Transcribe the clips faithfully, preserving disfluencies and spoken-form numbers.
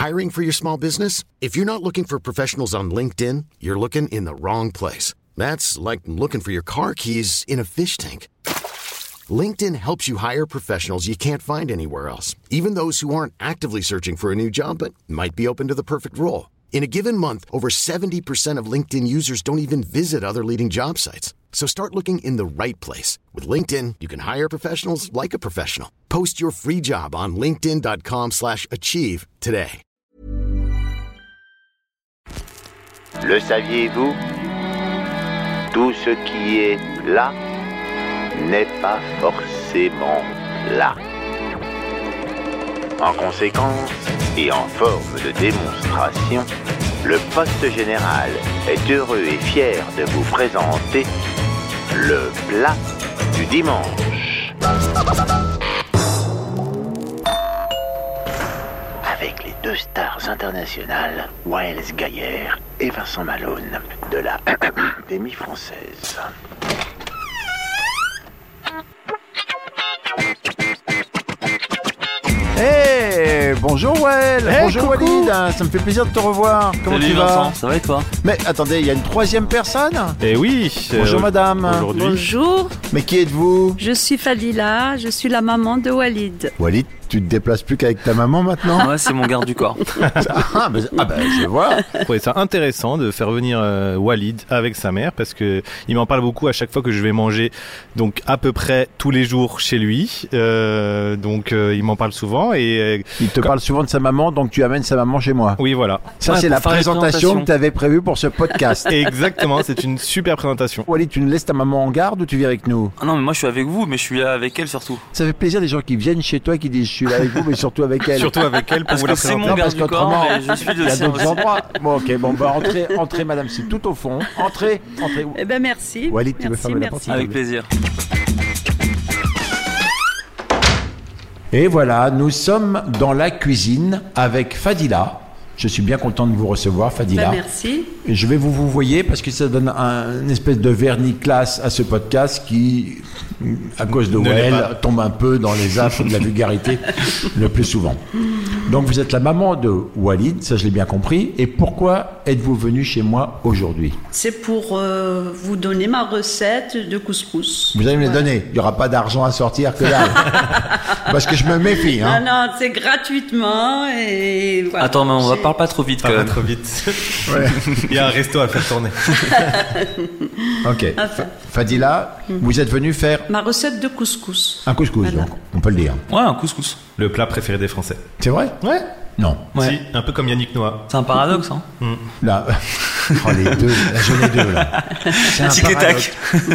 Hiring for your small business? If you're not looking for professionals on LinkedIn, you're looking in the wrong place. That's like looking for your car keys in a fish tank. LinkedIn helps you hire professionals you can't find anywhere else, even those who aren't actively searching for a new job but might be open to the perfect role. In a given month, over seventy percent of LinkedIn users don't even visit other leading job sites. So start looking in the right place. With LinkedIn, you can hire professionals like a professional. Post your free job on linkedin.com slash achieve today. Le saviez-vous? Tout ce qui est là n'est pas forcément là. En conséquence, et en forme de démonstration, le poste général est heureux et fier de vous présenter le plat du dimanche. Avec les deux stars internationales, Waels Gaillère et Vincent Malone, de la Académie française. Hey, bonjour Wael, hey, bonjour coucou. Walid, ça me fait plaisir de te revoir. Comment Salut tu vas? Vincent, ça va et toi? Mais attendez, il y a une troisième personne? Eh oui. Bonjour euh, madame. Aujourd'hui. Bonjour, Mais qui êtes-vous? je suis Fadila, je suis la maman de Walid. Walid, tu te déplaces plus qu'avec ta maman maintenant? Ouais, c'est mon garde du corps. ah, bah, ah bah je vois. Je trouvais ça intéressant de faire venir euh, Walid avec sa mère parce que il m'en parle beaucoup à chaque fois que je vais manger, donc à peu près tous les jours chez lui. Euh, donc euh, il m'en parle souvent et euh, Il te quand... parle souvent de sa maman, donc tu amènes sa maman chez moi. Oui, voilà. Ça Ouais, c'est pour la faire les présentation que présentations. tu avais prévue pour ce podcast. Exactement, c'est une super présentation. Walid, tu nous laisses ta maman en garde ou tu viens avec nous? Ah non, mais moi je suis avec vous, mais je suis là avec elle surtout. Ça fait plaisir des gens qui viennent chez toi et qui disent je suis là avec vous, mais surtout avec elle. Surtout avec elle pour Parce vous que la c'est présenter. mon Non, garde parce du corps, qu'autrement, mais je suis il y le a sien d'autres aussi. endroits. Bon, ok, bon, bah, entrez, entrez, madame, c'est tout au fond. Entrez, entrez. Eh ben merci. Walid, tu veux merci, fermer la merci. porte? Avec plaisir. Et voilà, nous sommes dans la cuisine avec Fadila. Je suis bien content de vous recevoir, Fadila. Ben, merci. Et je vais vous vous voyez parce que ça donne un, une espèce de vernis classe à ce podcast qui, à cause de Ne l'est Well, pas. tombe un peu dans les affres de la vulgarité le plus souvent. Donc vous êtes la maman de Walid, ça je l'ai bien compris. Et pourquoi êtes-vous venue chez moi aujourd'hui? C'est pour euh, vous donner ma recette de couscous. Vous allez me les Voilà. donner. Il n'y aura pas d'argent à sortir que dalle. Parce que je me méfie. Hein. Non, non, c'est gratuitement et voilà. Attends, mais on va J'ai- parle pas trop vite quand Pas même. trop vite. Ouais. Il y a un resto à faire tourner. Ok. Enfin. Fadila, vous êtes venu faire Ma recette de couscous. un couscous, Voilà. donc on peut le dire. Ouais, un couscous. Le plat préféré des Français. C'est vrai? Ouais. Non. Ouais. Si, un peu comme Yannick Noah. C'est un paradoxe, hein. Là, oh, les deux, là, je les deux là. C'est un Tic et paradoxe.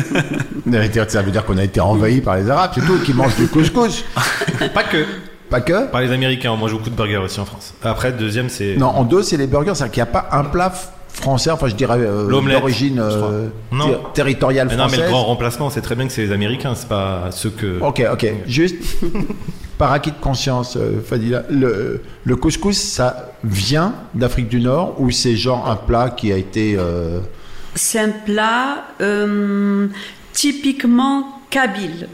tac. Ça veut dire qu'on a été envahi par les Arabes, c'est tout, qui mangent du couscous. Pas que. Pas que. Par les Américains, on mange beaucoup de burgers aussi en France. Après, deuxième, c'est Non, en deux, c'est les burgers, c'est-à-dire qu'il n'y a pas un plat f- français, enfin je dirais euh, L'omelette, d'origine je crois. euh, Non. ter- territoriale Mais non, mais française. le grand remplacement, c'est très bien que c'est les Américains, c'est pas ceux que. Ok, ok. Juste par acquis de conscience, euh, Fadila, le, le couscous, ça vient d'Afrique du Nord ou c'est genre un plat qui a été. euh, C'est un plat euh, typiquement kabyle.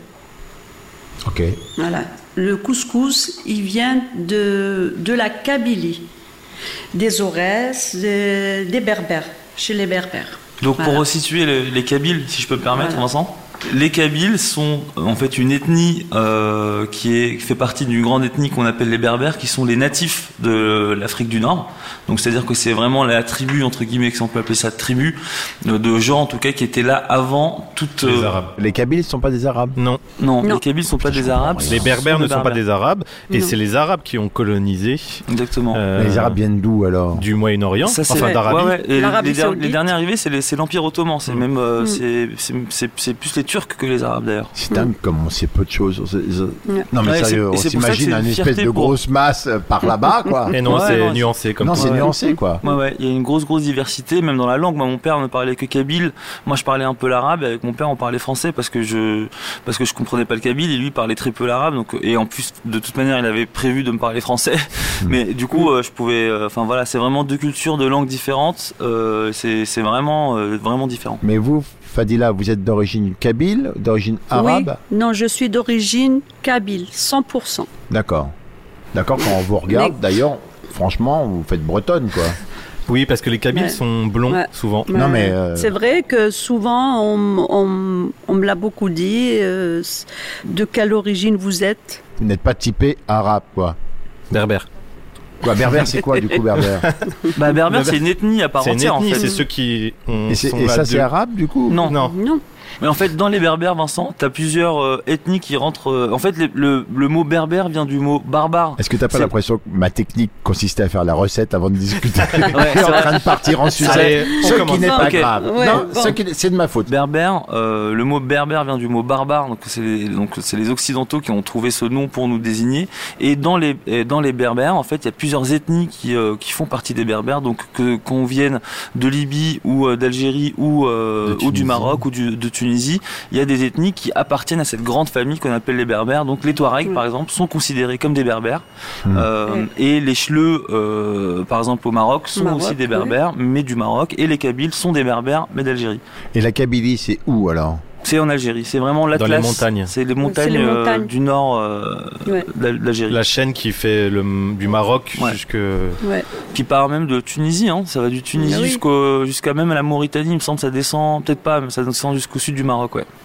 Ok. Voilà. Le couscous, il vient de, de la Kabylie, des Aurès, de- des Berbères, chez les Berbères. Donc pour Voilà. resituer les, les Kabyles, si je peux me permettre, Voilà. Vincent. Les Kabyles sont euh, en fait une ethnie euh, qui, est, qui fait partie d'une grande ethnie qu'on appelle les Berbères, qui sont les natifs de l'Afrique du Nord. Donc c'est-à-dire que c'est vraiment la tribu, entre guillemets, si on peut appeler ça tribu, euh, de gens en tout cas qui étaient là avant toute... Les euh, Arabes. Les Kabyles ne sont pas des Arabes. Non. Non, Non. les Kabyles sont pas des Arabes. Les Berbères ne sont pas des Arabes, et Non. c'est les Arabes qui ont colonisé Exactement. euh, Mais les Arabes viennent d'où alors? du Moyen-Orient, Ça, c'est enfin vrai. d'Arabie. Ouais, ouais. Et L'Arabie les, der- Saoudite. les derniers arrivés, c'est, les- c'est l'Empire ottoman. C'est Mm. même, euh, Mm. c'est, c'est, c'est, c'est plus les Turcs que les Arabes d'ailleurs. C'est dingue comme on sait peu de choses. On sait- Non mais Ouais, sérieux, c'est- et on c'est pour ça que s'imagine c'est une une espèce fierté de pour- grosse masse euh, par là-bas, quoi. Et non, Ouais, c'est non, nuancé comme Non, ça. c'est Ouais. nuancé, quoi. Ouais, ouais, il y a une grosse, grosse diversité, même dans la langue. Moi, mon père ne parlait que kabyle. Moi, je parlais un peu l'arabe. Et avec mon père, on parlait français parce que je, parce que je comprenais pas le kabyle. Et lui parlait très peu l'arabe. Donc, et en plus, de toute manière, il avait prévu de me parler français. Mais du coup, euh, je pouvais. euh, Enfin voilà, c'est vraiment deux cultures, deux langues différentes. Euh, c'est, c'est vraiment, euh, vraiment différent. Mais vous, Fadila, vous êtes d'origine kabyle, d'origine arabe? Oui, non, je suis d'origine kabyle, cent pour cent. D'accord. D'accord, quand on vous regarde, Mais- d'ailleurs, franchement, vous faites bretonne, quoi. Oui, parce que les Kabyles Ouais. sont blonds, Ouais. souvent. Non, mais, euh, C'est vrai que souvent, on, on- on me l'a beaucoup dit. euh, de quelle origine vous êtes? Vous n'êtes pas typé arabe, quoi. Berbères. Quoi, berbère, c'est quoi, du coup, berbère? Bah, berbère, c'est une ethnie à part C'est une entière, ethnie, en fait. c'est ceux qui ont, Et, c'est- sont et là ça, de- c'est arabe, du coup? Non. Non. Non. Mais en fait, dans les berbères, Vincent, t'as plusieurs euh, ethnies qui rentrent. euh, en fait, les- le, le mot berbère vient du mot barbare. Est-ce que t'as pas C'est- l'impression que ma technique consistait à faire la recette avant de discuter? Ouais, Je suis en c'est train de partir en sucette. Allez, on Ce qui commence. n'est pas Ok. grave. Ouais, non, bon. ce qui- c'est de ma faute. Berbère, euh, le mot berbère vient du mot barbare, donc c'est les, donc c'est les occidentaux qui ont trouvé ce nom pour nous désigner. Et dans les et dans les berbères, en fait, il y a plusieurs ethnies qui euh, qui font partie des berbères, donc que qu'on vienne de Libye ou euh, d'Algérie ou euh, De ou Tunisie. du Maroc ou du, de Tunisie, il y a des ethnies qui appartiennent à cette grande famille qu'on appelle les berbères. Donc les Touaregs, Oui. par exemple, sont considérés comme des berbères, Hmm. Euh, Oui. et les Chleux, euh, par exemple au Maroc, sont Maroc, aussi des oui. berbères, mais du Maroc, et les Kabyles sont des berbères, mais d'Algérie. Et la Kabylie, c'est où, alors? C'est en Algérie, c'est vraiment l'Atlas. Dans les montagnes. C'est les montagnes, les euh, montagnes. du nord euh, Ouais. d'Al- d'Algérie. La chaîne qui fait le, du Maroc Ouais. jusque... Ouais. Qui part même de Tunisie, hein. Ça va du Tunisie Ah oui. jusqu'au, jusqu'à même à la Mauritanie, il me semble, ça descend, peut-être pas, mais ça descend jusqu'au sud du Maroc, ouais.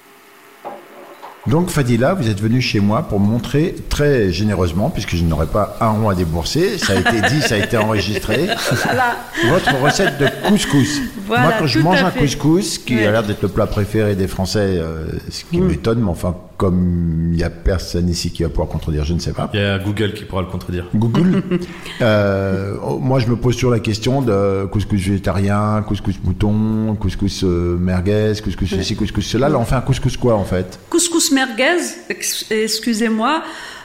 Donc Fadila, vous êtes venu chez moi pour me montrer très généreusement, puisque je n'aurais pas un rond à débourser, ça a été dit, ça a été enregistré, Voilà. votre recette de couscous. Voilà, Moi, quand je tout mange à un fait. couscous, qui Ouais. a l'air d'être le plat préféré des Français, euh, ce qui Mm. m'étonne, mais enfin, comme il n'y a personne ici qui va pouvoir contredire, je ne sais pas. Il y a Google qui pourra le contredire. Google. Euh, oh, moi, je me pose toujours la question de couscous végétarien, couscous mouton, couscous euh, merguez, couscous ceci, couscous cela. Là, on fait un couscous quoi, en fait? Couscous merguez, ex- excusez-moi,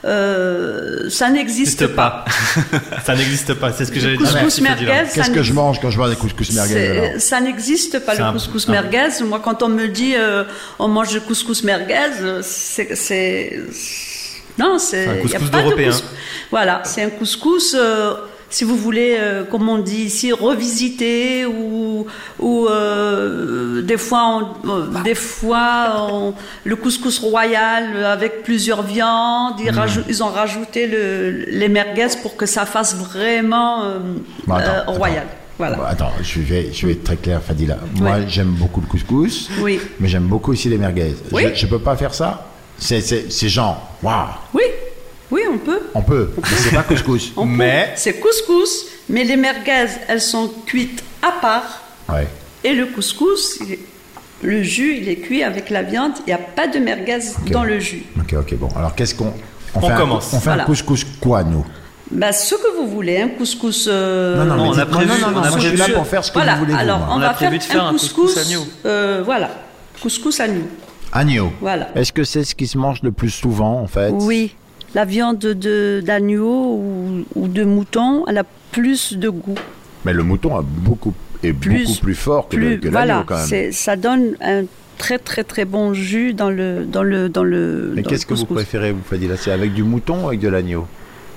euh, ça n'existe pas. Ça n'existe pas, c'est ce que j'allais dire. Couscous Merci, Fadila. merguez, ça Qu'est-ce que je n'existe- mange quand je vois des couscous merguez, C'est- alors? ça n'existe pas C'est le un- couscous un- merguez. Moi, quand on me dit euh, on mange du couscous merguez, c'est, c'est non, c'est C'est un y a couscous pas de d'Européen. couscous. Voilà, c'est un couscous. euh, si vous voulez, euh, comme on dit ici, revisiter ou ou euh, des fois, on, euh, des fois, on- le couscous royal avec plusieurs viandes. Ils, rajou- ils ont rajouté le, les merguez pour que ça fasse vraiment euh, Bon, attends, euh, attends. royal. Voilà. Bon, attends, je vais, je vais être très clair, Fadila. Moi, Ouais. j'aime beaucoup le couscous, Oui. mais j'aime beaucoup aussi les merguez. Oui. Je, je peux pas faire ça? C'est, c'est, c'est genre, waouh, Oui, oui, on peut. on peut, mais c'est pas couscous. On peut. Mais- C'est couscous, mais les merguez, elles sont cuites à part. Ouais. Et le couscous, il est- le jus, il est cuit avec la viande. Il n'y a pas de merguez Ok. dans le jus. Ok, ok, bon. Alors, qu'est-ce qu'on. On fait un- commence. on fait Voilà. un couscous quoi, nous? Bah, ce que vous voulez, un couscous. euh, Non, non, Non, mais on a dites-moi- prévu- non, non, on non, a moi, je suis prévu- là pour faire ce que voilà, vous voulez. vous, alors moi. on, On a va prévu faire de faire un un couscous. couscous agneau. euh, voilà, couscous agneau. Agneau. Voilà. Est-ce que c'est ce qui se mange le plus souvent, en fait? Oui, la viande de, d'agneau ou, ou de mouton, elle a plus de goût. Mais le mouton a beaucoup, est Plus- beaucoup plus fort que, Plus, le, que voilà, l'agneau, quand même. c'est, ça donne un très très très bon jus dans le dans le dans le. Mais dans qu'est-ce le que vous couscous. préférez, vous Fadila? C'est avec du mouton ou avec de l'agneau?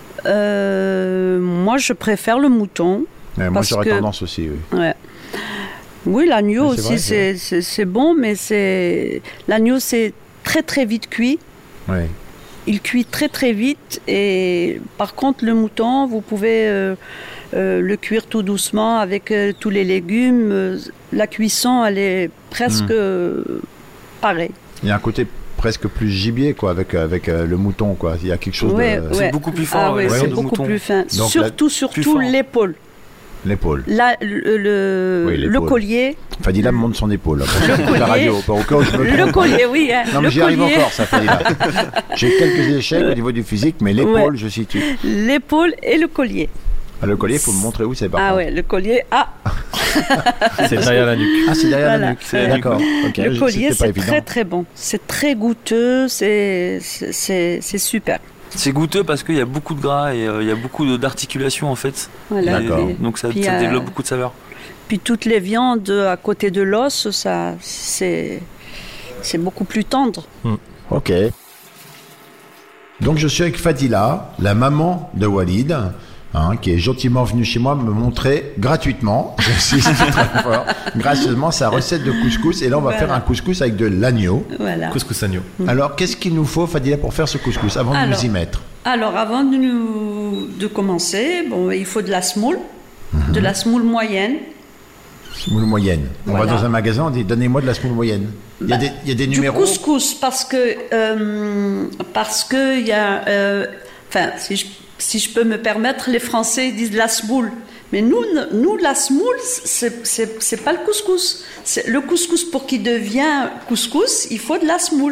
Euh, moi, je préfère le mouton. Ouais, moi, Parce j'aurais que- tendance aussi, oui. Ouais. Oui, l'agneau Oui, c'est aussi, vrai, c'est, c'est, c'est bon, mais c'est l'agneau, c'est très très vite cuit. Ouais. Il cuit très très vite. Et par contre, le mouton, vous pouvez euh, euh, le cuire tout doucement avec euh, tous les légumes. Euh, La cuisson, elle est presque Mm. euh, pareille. Il y a un côté presque plus gibier, quoi, avec, avec euh, le mouton, quoi. Il y a quelque chose Ouais, de... C'est ouais. beaucoup plus fort, Ah ouais, oui, la c'est viande de beaucoup mouton. plus fin. Donc, surtout, plus surtout fort. l'épaule. L'épaule. Là, le, le, Oui, le l'épaule. collier. Fadila me montre son épaule. là, pour Le toute la collier. radio, pas au cas où je me Le trompe. collier, oui. Hein, Non, mais le j'y arrive collier. encore, ça, Fadila. J'ai quelques échecs au niveau du physique, mais l'épaule, Ouais. je situe. L'épaule et le collier. Ah, le collier, il faut me montrer où c'est, par Ah contre. ouais, le collier. Ah, C'est derrière la nuque. Ah, c'est derrière Voilà. la nuque. C'est la nuque. D'accord. Ok, le je- collier, c'était pas c'est évident. très très bon. C'est très goûteux, c'est c'est- c'est c'est super. C'est goûteux parce qu'il y a beaucoup de gras et euh, il y a beaucoup de- d'articulation en fait. Voilà. D'accord. Et donc ça, Puis, ça euh, développe beaucoup de saveurs. Puis toutes les viandes à côté de l'os, ça, c'est c'est beaucoup plus tendre. Ok. Donc je suis avec Fadila, la maman de Walid, hein, qui est gentiment venue chez moi me montrer gratuitement, j'insiste très fort, gracieusement sa recette de couscous. Et là on va Voilà. faire un couscous avec de l'agneau. Voilà. Couscous agneau. Alors qu'est-ce qu'il nous faut, Fadila, pour faire ce couscous avant de Alors. nous y mettre? Alors, avant de, nous, de commencer, bon, il faut de la semoule, mm-hmm. de la semoule moyenne. Semoule moyenne. On voilà. va dans un magasin, on dit donnez-moi de la semoule moyenne. Il y a bah, des, il y a des numéros. Du couscous, parce que, euh, parce que il y a, euh, enfin, si je, si je peux me permettre, les Français disent la semoule. Mais nous, nous la semoule, c'est, c'est, c'est pas le couscous. C'est le couscous, pour qu'il devienne couscous, il faut de la semoule.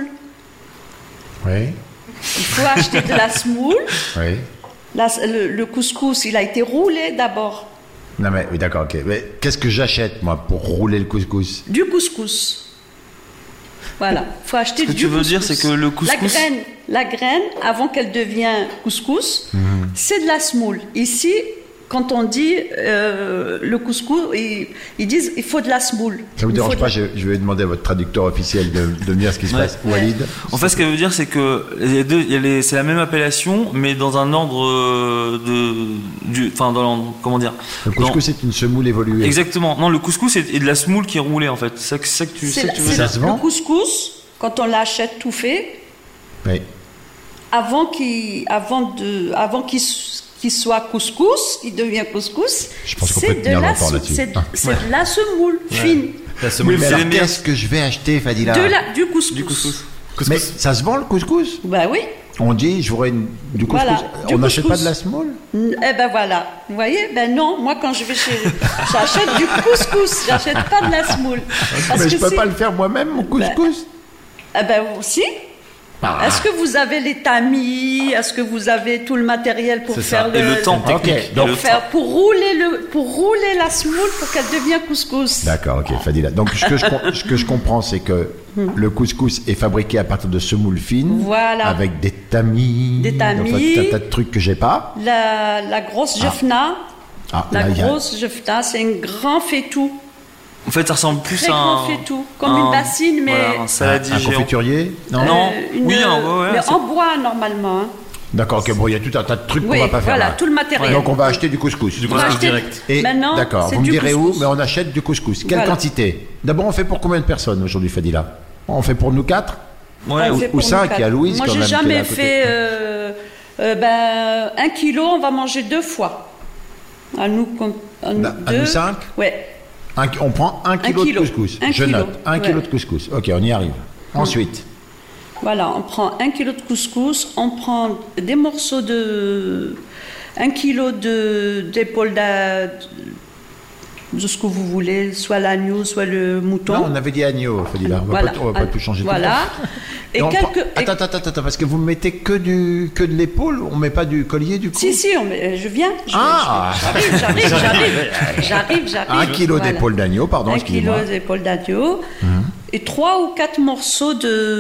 Oui. Il faut acheter de la semoule. Oui. La, le, le couscous, il a été roulé d'abord. Non mais, oui d'accord, ok. Mais qu'est-ce que j'achète, moi, pour rouler le couscous? Du couscous. Voilà, il faut acheter du couscous. Ce que tu veux dire, c'est que le couscous... La graine, la graine avant qu'elle devienne couscous, mmh. c'est de la semoule. Ici, quand on dit euh, le couscous, ils, ils disent il faut de la semoule. Ça vous dérange pas, de... je, je vais demander à votre traducteur officiel de, de me dire ce qui se ouais. passe. Ouais. Walid. En fait, ce qu'elle veut dire, c'est que il y a deux, il y a les, c'est la même appellation, mais dans un ordre de, du, enfin, dans, comment dire. Le couscous, dans... c'est une semoule évoluée. Exactement. Non, le couscous, c'est de la semoule qui est roulée, en fait. C'est ça que tu, c'est ça la, que tu veux dire. Ça se vend. Le couscous, quand on l'achète tout fait, oui. avant qu'il, avant de, avant qu'il qu'il soit couscous, il devient couscous, je pense qu'on c'est, peut de tenir la, longtemps là-dessus. c'est, ah. c'est de la semoule ouais. fine. La semoule oui, mais alors qu'est-ce que je vais acheter, Fadila? De la, du couscous. Du couscous. couscous. Mais ça se vend le couscous? Ben oui. On dit, je voudrais une, du couscous. Voilà, du on n'achète couscous. pas de la semoule? Eh ben voilà. Vous voyez? Ben non, moi quand je vais chez. J'achète du couscous, j'achète pas de la semoule. Parce mais que je peux c'est... pas le faire moi-même, mon couscous? Ben, eh ben aussi. Ah. Est-ce que vous avez les tamis? Est-ce que vous avez tout le matériel pour c'est faire ça. le, et le temps technique okay. Donc, le faire, pour rouler le pour rouler la semoule pour qu'elle devienne couscous. D'accord, ok, Fadila. Donc ce que je ce que je comprends, c'est que hmm. le couscous est fabriqué à partir de semoule fine, voilà, avec des tamis, des tamis, enfin, tout un tas de trucs que j'ai pas. La la grosse jefna, ah. Ah, la là, grosse a... jefna, c'est un grand faitout. En fait, ça ressemble plus Très à un... fait tout, comme un, une bassine, mais... Voilà, un saladier un, un confiturier? Non, non. Euh, une, oui, hein, ouais, ouais, mais c'est... en bois, normalement. Hein. D'accord, ok, bon, il y a tout un tas de trucs oui, qu'on va pas faire. Voilà, là. tout le matériel. Donc, on va acheter du couscous. Du couscous direct. Et, maintenant, d'accord, vous me direz couscous. où, mais on achète du couscous. Quelle voilà. quantité? D'abord, on fait pour combien de personnes aujourd'hui, Fadila? On fait pour nous quatre? Ouais, ou, ou cinq, il y a Louise Moi, quand j'ai même. Moi, j'ai jamais fait... Euh, euh, ben, un kilo, on va manger deux fois. À nous, à nous, à nous cinq? Ouais. Un, on prend un kilo, un kilo. de couscous. Un Je kilo. note, un ouais. kilo de couscous. Ok, on y arrive. Hum. Ensuite. Voilà, on prend un kilo de couscous, on prend des morceaux de... Un kilo de, d'épaule de, de ce que vous voulez, soit l'agneau, soit le mouton. Non, on avait dit agneau, Fadila. On va voilà. pas, on va pas tout changer. Voilà. Et quelques... prend... Attends, attends, attends, attends, parce que vous mettez que, du, que de l'épaule, on met pas du collier du cou? Si, si, on met, je viens. Je, ah je, j'arrive, j'arrive, j'arrive, j'arrive, j'arrive. Un kilo voilà. d'épaule d'agneau, pardon, Un excusez-moi. kilo d'épaule d'agneau mmh. et trois ou quatre morceaux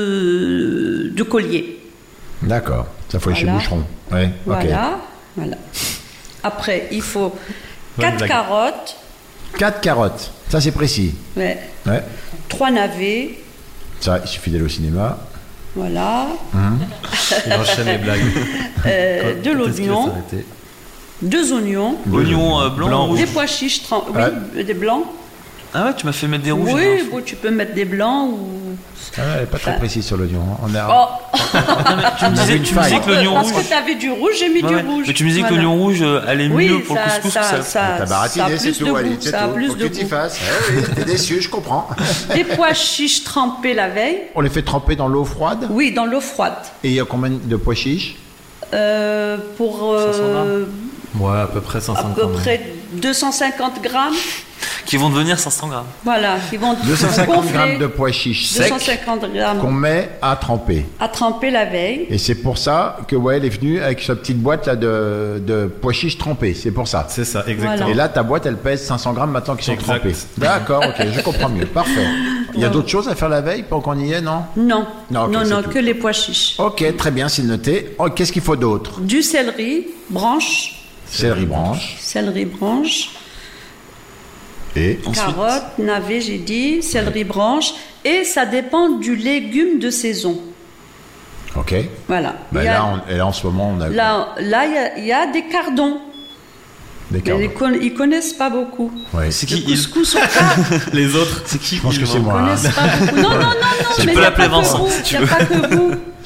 de, de collier. D'accord, ça faut aller voilà. chez Boucheron. Ouais, voilà, okay. voilà. Après, il faut quatre ouais, carottes. Quatre carottes, ça c'est précis. Ouais. ouais. Trois navets. Ça, il suffit d'aller au cinéma. Voilà. Mmh. Il enchaîne les blagues. Euh, de l'oignon. Deux oignons. Oignons euh, blancs, blancs, des pois chiches, trem... oui, ouais. des blancs. Ah ouais, tu m'as fait mettre des rouges. Oui, bon, tu peux mettre des blancs ou. Ah ouais, elle n'est pas très ah. précise sur l'oignon. On a... oh. non, mais tu me disais, tu me disais que l'oignon Parce rouge. Parce que tu avais du rouge, j'ai mis ouais, du rouge. Mais tu me disais voilà. que l'oignon rouge allait oui, mieux pour ça, le couscous. Ça, ça, ça, T'as baratiné, c'est tout, Walid, c'est tout. Plus Faut de que tu t'y fasses. Eh oui, t'es déçu, je comprends. Des pois chiches trempés la veille. On les fait tremper dans l'eau froide? Oui, dans l'eau froide. Et il y a combien de pois chiches? euh, Pour. Euh, ouais, à peu près cinq cents grammes. À peu près deux cent cinquante grammes. Qui vont devenir cinq cents grammes. Voilà, qui vont deux cent cinquante grammes de pois chiches secs qu'on met à tremper. À tremper la veille. Et c'est pour ça que Wael est venu avec sa petite boîte là de, de pois chiches trempés. C'est pour ça. C'est ça, exactement. Voilà. Et là, ta boîte, elle pèse cinq cents grammes maintenant qu'ils sont exact. trempés. D'accord, ok, je comprends mieux. Parfait. Il y a d'autres choses à faire la veille pour qu'on y est, non? Non, non, okay, non, non tout. que les pois chiches. Ok, très bien, c'est noté. Oh, qu'est-ce qu'il faut d'autre? Du céleri, branche. Céleri branche. Céleri branche. Et carottes, navets, j'ai dit, céleri branche, et ça dépend du légume de saison. Ok. Voilà. Ben là, on, et là, en ce moment, on a. Là, là, il y, y a des cardons. Des cardons. Mais ils, con, ils connaissent pas beaucoup. Ouais. C'est qui? Le couscous au pas. Les autres, c'est qui? Je pense que c'est ils moi. Connaissent pas beaucoup. Non, non, non, non. Tu mais peux l'appeler Vincent vous, si tu y a veux. Pas que vous.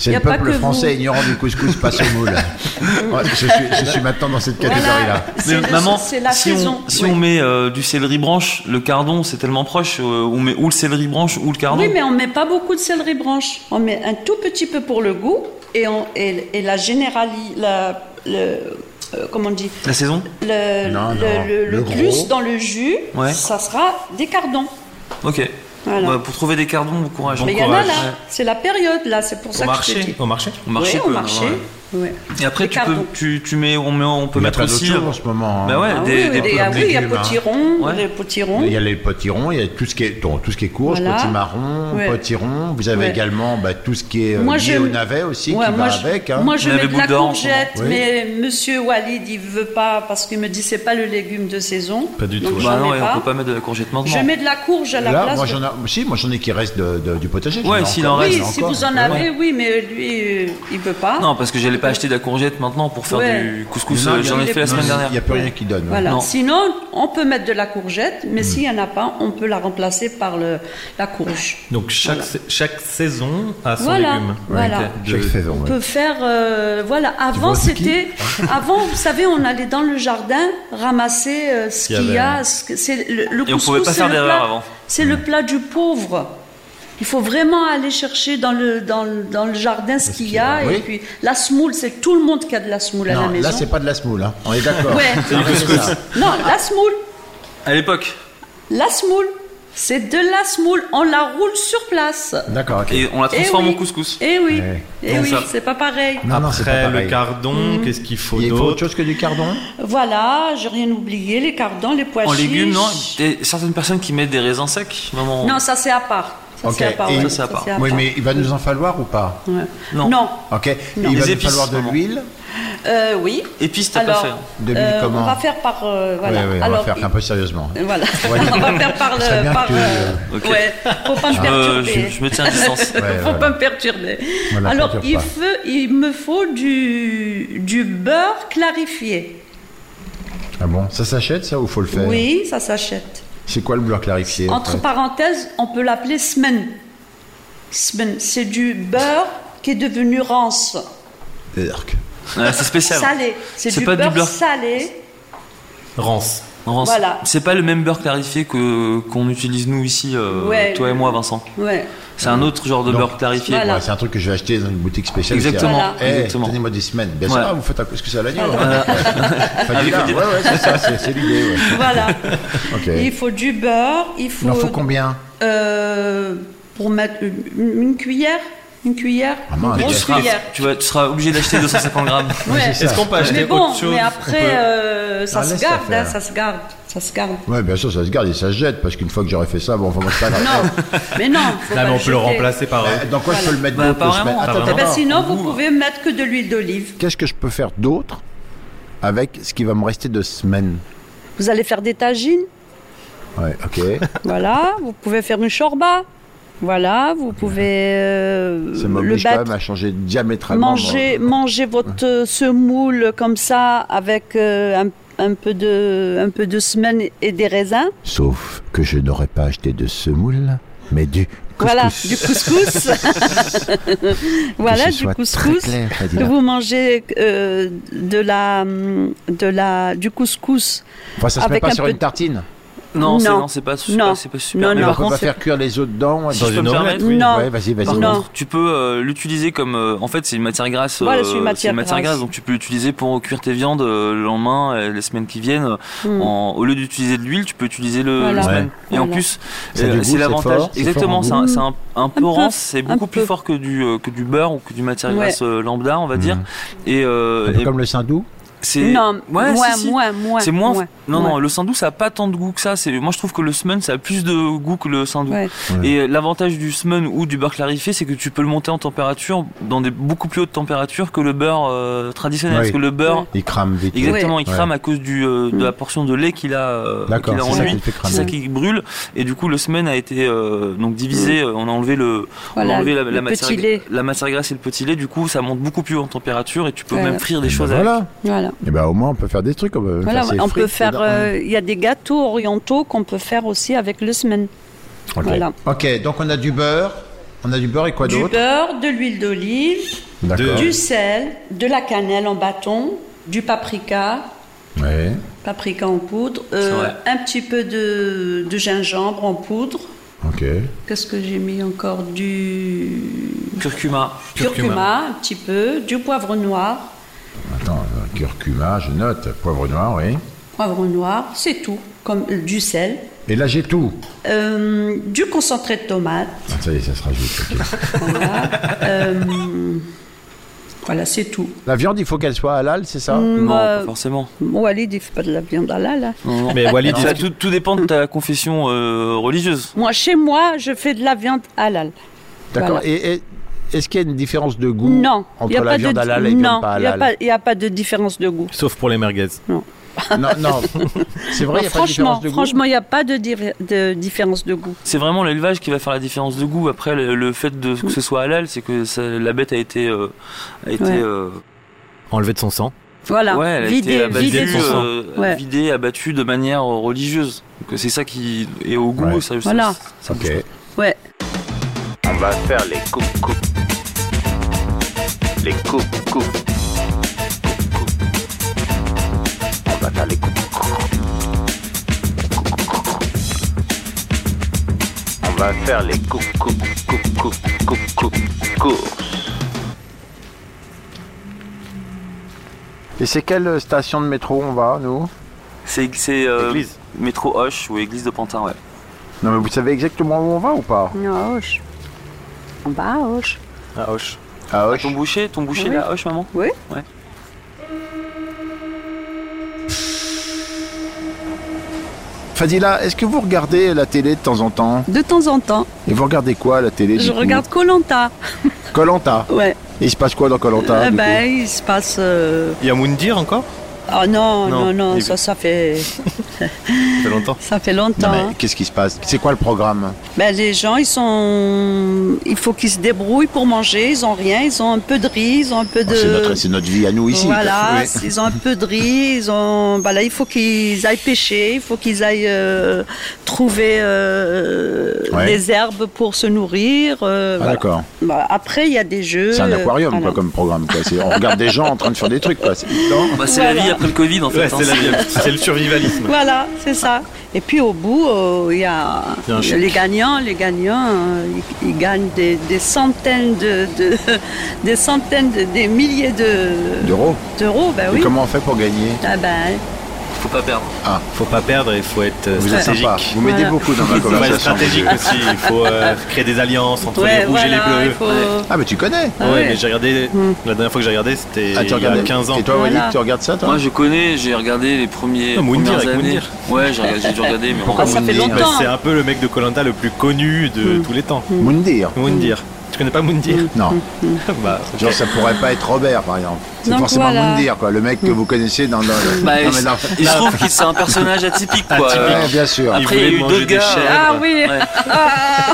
C'est Y a le pas peuple que français vous. ignorant du couscous pas au moule. Ouais, je, suis, je suis maintenant dans cette catégorie-là. Voilà, c'est Mais le- maman, c'est la si, saison. on, si Oui. on met euh, du céleri branche, le cardon c'est tellement proche, euh, on met ou le céleri branche ou le cardon. Oui, mais on met pas beaucoup de céleri branche. On met un tout petit peu pour le goût et, on, et, et la générali, la, le, euh, comment on dit, La saison. le, Non, le, non, le, le le gros. plus dans le jus, Ouais. ça sera des cardons. Ok. Voilà. Bah, pour trouver des cardons, bon courage. Mais il Bon y en a courage. là, Ouais. c'est la période là, c'est pour Au ça que je te marché, dis. au marché. Au marché, oui, au peut, marché. ouais. Ouais. Et après, Des tu peux, cardons. tu, tu mets, on, met, on peut Il y a mettre plein d'autres aussi. choses en ce moment. hein. Bah ouais, Ah des, oui, des des- ah oui, il y a légumes, hein. potiron, Ouais. des potirons. Il y a les potirons, il y a tout ce qui est, tout ce qui est courge, Voilà. potimarron, Ouais. potiron. Vous avez Ouais. également bah, tout ce qui est euh, Moi, lié je- au navet aussi Ouais, qui moi, va je, avec. Hein. moi, je On mets avait de la boule d'or en ce courgette, moment. Oui. mais Monsieur Walid, il veut pas parce qu'il me dit c'est pas le légume de saison. Pas du Donc, tout. j'en Bah non, ai et pas. on peut pas mettre de la courgette maintenant. Je mets de la courge à la Là, place. moi de- j'en ai, si, moi j'en ai qui reste de, de- du potager. Ouais, j'en ai s'il encore. en reste. Oui, J'en ai si encore. vous en Ouais. avez, oui, mais lui, euh, il veut pas. Non, parce que j'allais pas acheter de la courgette maintenant pour faire Ouais. du couscous. Non, euh, il y a- J'en ai fait la non, semaine Il dernière. n'y a plus rien qui donne. ouais. Voilà. Non. Sinon, on peut mettre de la courgette, mais s'il n'y en a pas, on peut la remplacer par le, la courge. Donc chaque, sa- chaque saison a son Voilà, légume. voilà. Ok. Chaque De- saison. On ouais. peut faire, euh, voilà. Avant, vois, c'est qui c'était, avant, vous savez, on allait dans le jardin ramasser euh, ce qu'il y qu'il y avait. a. ce que- C'est le, le Et on couscous, pouvait pas c'est faire le d'erreur plat- avant. C'est le plat du pauvre. Il faut vraiment aller chercher dans le, dans le, dans le jardin ce qu'il y a. Oui. Et puis, la semoule, c'est tout le monde qui a de la semoule à la Non, maison. là c'est pas de la semoule, hein. On est d'accord. Ouais. C'est du couscous. Non, la semoule. À l'époque. La semoule. C'est de la semoule. On la roule sur place. D'accord, ok. Et on la Eh transforme oui. en couscous. Eh oui. Ouais. Eh Donc oui, ça- c'est pas pareil. Non, non, c'est pas Après pareil. le cardon, Mm. qu'est-ce qu'il faut Il faut autre d'autre? chose que du cardon. Voilà, j'ai rien oublié. Les cardons, les pois En chiches. légumes, non. Et certaines personnes qui mettent des raisins secs. Maman. Non, ça c'est à part. Ça Ok, c'est à part. et- ouais, Ça, c'est à part. c'est à Oui, part. mais il va nous en falloir ou pas? Ouais. Non. Non. Ok. Et Non. il va Des nous épices, falloir de maman. l'huile. Euh, oui. Épices, t'as pas Alors, fait. hein. De l'huile euh, comment on va faire par. euh, voilà. Oui, oui, on Alors, va faire un peu sérieusement. il- Voilà. Ouais. on va faire par Ce serait le. bien Par, que tu- euh, Ok. Ouais. Faut pas me Euh, perturber. je, je me tiens à distance. Ouais, Faut voilà. pas me perturber. Voilà, Alors, perturbe il, pas. faut, il me faut du, du beurre clarifié. Ah bon, ça s'achète ça ou faut le faire? Oui, ça s'achète. C'est quoi le beurre clarifié en Entre fait parenthèses, on peut l'appeler semaine. Semaine, c'est du beurre qui est devenu rance, Urk. Ouais, c'est spécial. salé. C'est C'est du, pas du beurre beurre. salé. Rance. Non, c'est- Voilà. C'est pas le même beurre clarifié que qu'on utilise nous ici, euh, Ouais. toi et moi, Vincent. Ouais. C'est un autre genre de Donc, beurre clarifié. Voilà. Ouais, c'est un truc que je vais acheter dans une boutique spéciale. Exactement. Voilà. Eh, Exactement. donnez-moi des semaines. Bien Ouais. sûr, ah, vous faites un couscous à l'agneau. Voilà. hein. Fadila, Avec ouais, Fadila. ouais, c'est ça, c'est c'est l'idée. Ouais. Voilà. Ok. Et il faut du beurre. Il faut. Il en faut combien? euh, Pour mettre une, une cuillère. Une cuillère. Ah, mince. une Mais tu, grosse seras, cuillère. tu, vas, tu seras obligé d'acheter deux cent cinquante grammes. Ouais. c'est ça. Est-ce qu'on peut acheter Mais bon, autre chose? mais On après, peut- euh, ça Ah, se laisse garde, ça hein, faire. ça se garde, ça se garde. Ouais, bien sûr, ça se garde et ça se jette parce qu'une fois que j'aurais fait ça, bon, enfin, moi, c'est pas grave. Non, mais non, faut Là, pas mais on peut le jeter. remplacer par. euh, Euh, Dans quoi je peux le mettre Bah, d'autre pas le vraiment, semaine- pas Attends, Eh vraiment. ben, attends. sinon, En vous goût, pouvez mettre que de l'huile d'olive. Qu'est-ce que je peux faire d'autre avec ce qui va me rester de semaine? Vous allez faire des tagines. Ouais, ok. Voilà, vous pouvez faire une shorba. Voilà, vous pouvez euh, Ça le m'oblige quand battre. même à changer diamétralement. Manger, manger votre euh, semoule comme ça avec euh, un, un peu de, un peu de semaine et des raisins. Sauf que je n'aurais pas acheté de semoule, mais du couscous. Voilà, du couscous. voilà, Que ce du soit très couscous. clair, Que Fadila. vous mangez euh, de la, de la, du couscous. Enfin, ça se met avec pas un sur peu une de- tartine. Non, c'est Non. non, c'est pas super. Non. C'est pas super. Non, Mais non. par On contre, va c'est- faire cuire les œufs dedans. si Dans je peux une me omelette, permettre, oui. Non. Ouais, vas-y, vas-y. Par Non. contre, tu peux euh, l'utiliser comme. euh, en fait, c'est une matière grasse. euh, Voilà, c'est une matière une matière grasse. grasse, donc tu peux l'utiliser pour cuire tes viandes euh, le lendemain, euh, les semaines qui viennent. Hmm. En- au lieu d'utiliser de l'huile, tu peux utiliser le, Voilà. le semaine. Ouais. Et en Voilà. plus, Ça a euh, du goût, c'est c'est l'avantage. fort, c'est Exactement, fort en c'est un, goût. c'est un, un peu peu, rance, c'est un beaucoup plus peu. fort que du, euh, que du beurre ou que du matière Ouais. grasse euh, lambda, on va dire. Mhm. Et, euh, Un peu et comme le saindoux. c'est. Non, ouais, moins, si, si. moins, moins. C'est moins. moins, non, moins. non, le saindoux, ça a pas tant de goût que ça. C'est, moi, je trouve que le semaine, ça a plus de goût que le saindoux. Ouais. Ouais. Et euh, l'avantage du semaine ou du beurre clarifié, c'est que tu peux le monter en température dans des beaucoup plus hautes températures que le beurre euh, traditionnel. Oui. Parce que le beurre, Ouais. Il crame vite. exactement, Ouais. il crame à cause du, euh, de la portion de lait qu'il a, euh, D'accord, qu'il a c'est en ça lui. qui le fait cramer. C'est ça qui brûle. Et du coup, le semaine a été euh, donc divisé. euh, On a enlevé le, on a Voilà, enlevé la, le la petit matière, lait. la matière grasse et le petit lait. Du coup, ça monte beaucoup plus haut en température et tu peux Voilà. même frire des Ben choses avec. voilà. Voilà. Et ben au moins on peut faire des trucs. On peut, Voilà, faire ses on peut frites faire. dedans. euh, Il y a des gâteaux orientaux qu'on peut faire aussi avec le semaine. Ok. voilà. Ok, donc on a du beurre, On a du beurre et quoi du d'autre? beurre, de l'huile d'olive, D'accord. du sel, de la cannelle en bâton, du paprika, Ouais. paprika en poudre, euh, C'est vrai. un petit peu de, de gingembre en poudre. Ok. Qu'est-ce que j'ai mis encore? Du Curcuma. curcuma, un petit peu, du poivre noir. Attends, euh, curcuma, je note. Poivre noir, oui. Poivre noir, c'est tout. Comme euh, du sel. Et là, j'ai tout. Euh, du concentré de tomate. Ah, ça y est, ça se rajoute. ok. Voilà. Euh, voilà, c'est tout. La viande, il faut qu'elle soit halal, c'est ça? Mm, Non, euh, pas forcément. Walid, il fait pas de la viande halal. Là. Non, non. Mais Walid, Ça, est-ce que- tout, tout dépend de ta confession euh, religieuse. Moi, chez moi, je fais de la viande halal. D'accord. Voilà. Et, et est-ce qu'il y a une différence de goût Non, entre il y a la pas viande de halal et la non, viande pas il y a halal? pas, il y a pas de différence de goût. sauf pour les merguez. Non, non. C'est vrai, il n'y a pas de franchement, différence de goût. franchement, il n'y a pas de, di- de différence de goût. C'est vraiment l'élevage qui va faire la différence de goût. Après, le, le fait de, que ce soit halal, c'est que ça- la bête a été, euh, a été Ouais. euh, Enlever de son sang. Voilà, ouais, elle a vider, été abattue, vider de de son sang. euh, Ouais. vidée, abattue de manière euh, religieuse. Donc c'est ça qui est au goût. Ouais. Ça, Voilà. ça- ça bouge Ok. pas. Ouais. On va faire les coupes coupes. Les coupes coupes. Coupes, coupes. On va faire les coupes coupes. On va faire les coupes coupes coupes coupes coupes coupes courses. Et c'est quelle station de métro on va, nous? C'est c'est, euh, Église. métro Hoche ou église de Pantin, ouais. Non, mais vous savez exactement où on va ou pas? Non, à Auch. On va à Auch. À Hoche. À Auch. Ton boucher, ton boucher Oui. là, Hoche, maman. Oui. Ouais. Fadila, est-ce que vous regardez la télé de temps en temps? De temps en temps, Et vous regardez quoi à la télé? je regarde Koh-Lanta. Koh-Lanta. Ouais. Et il se passe quoi dans Koh-Lanta? Eh du ben, il se passe. euh, Il y a Moundir encore? Ah non, Non, non, non, il- ça, ça fait, Ça fait longtemps. ça fait coup longtemps. Non, hein. mais qu'est-ce qui se passe? C'est quoi le programme? Ben, les gens, ils sont. Il faut qu'ils se débrouillent pour manger. Ils ont rien. Ils ont un peu de riz. Ils ont un peu de. Oh, c'est, notre, c'est notre vie à nous ici. Voilà, Oui. ils ont un peu de riz, ils ont, bah là, il faut qu'ils aillent pêcher, il faut qu'ils aillent euh, trouver euh, Ouais. des herbes pour se nourrir. euh, Ah, voilà. d'accord. Bah, après, il y a des jeux. C'est un euh, aquarium, voilà. quoi, comme programme. Quoi. C'est- on regarde des gens en train de faire des trucs, quoi. C'est, non Bah, c'est Voilà. la vie après le Covid en fait. Ouais, hein, c'est, la c'est- vie. C'est le survivalisme. Voilà, c'est ça. Et puis au bout, euh, il y a, Il y a un il y a chèque. les gagnants. Les gagnants, euh, ils, ils gagnent des, des centaines de, de- des centaines, de- des milliers de, D'euros. d'euros. Ben Et oui. comment on fait pour gagner? Ah ben, Faut pas perdre. Faut pas perdre, il faut être euh, Vous êtes stratégique. sympa. Vous m'aidez Voilà. beaucoup dans ma Il faut être conversation. stratégique aussi. Il faut euh, créer des alliances entre ouais, les rouges voilà, et les il bleus. faut. Ah, mais tu connais. Ah ouais, ouais. mais j'ai regardé. La dernière fois que j'ai regardé, c'était Ah, tu il y a regardes quinze ans. Et toi, Walid, Voilà. tu regardes ça, toi? Moi je connais, j'ai regardé les premiers. Ah, Moundir premières avec années. Moundir. Ouais, j'ai regardé, j'ai dû regarder, mais Pourquoi Ah, ça fait Moundir longtemps. Bah, c'est un peu le mec de Koh-Lanta le plus connu de tous les temps. Moundir. Moundir. Tu connais pas Moundir? Non. Bah, ok. Genre, ça pourrait pas être Robert, par exemple. C'est Donc, forcément voilà. Moundir, quoi. Le mec que vous connaissez dans. dans... Bah, Non, il, mais non. il se trouve que c'est un personnage atypique quoi. Atypique. Ouais, bien sûr. Après il y a voulait eu manger d'autres des gars. chèvres. Ah oui. Ouais. Ah,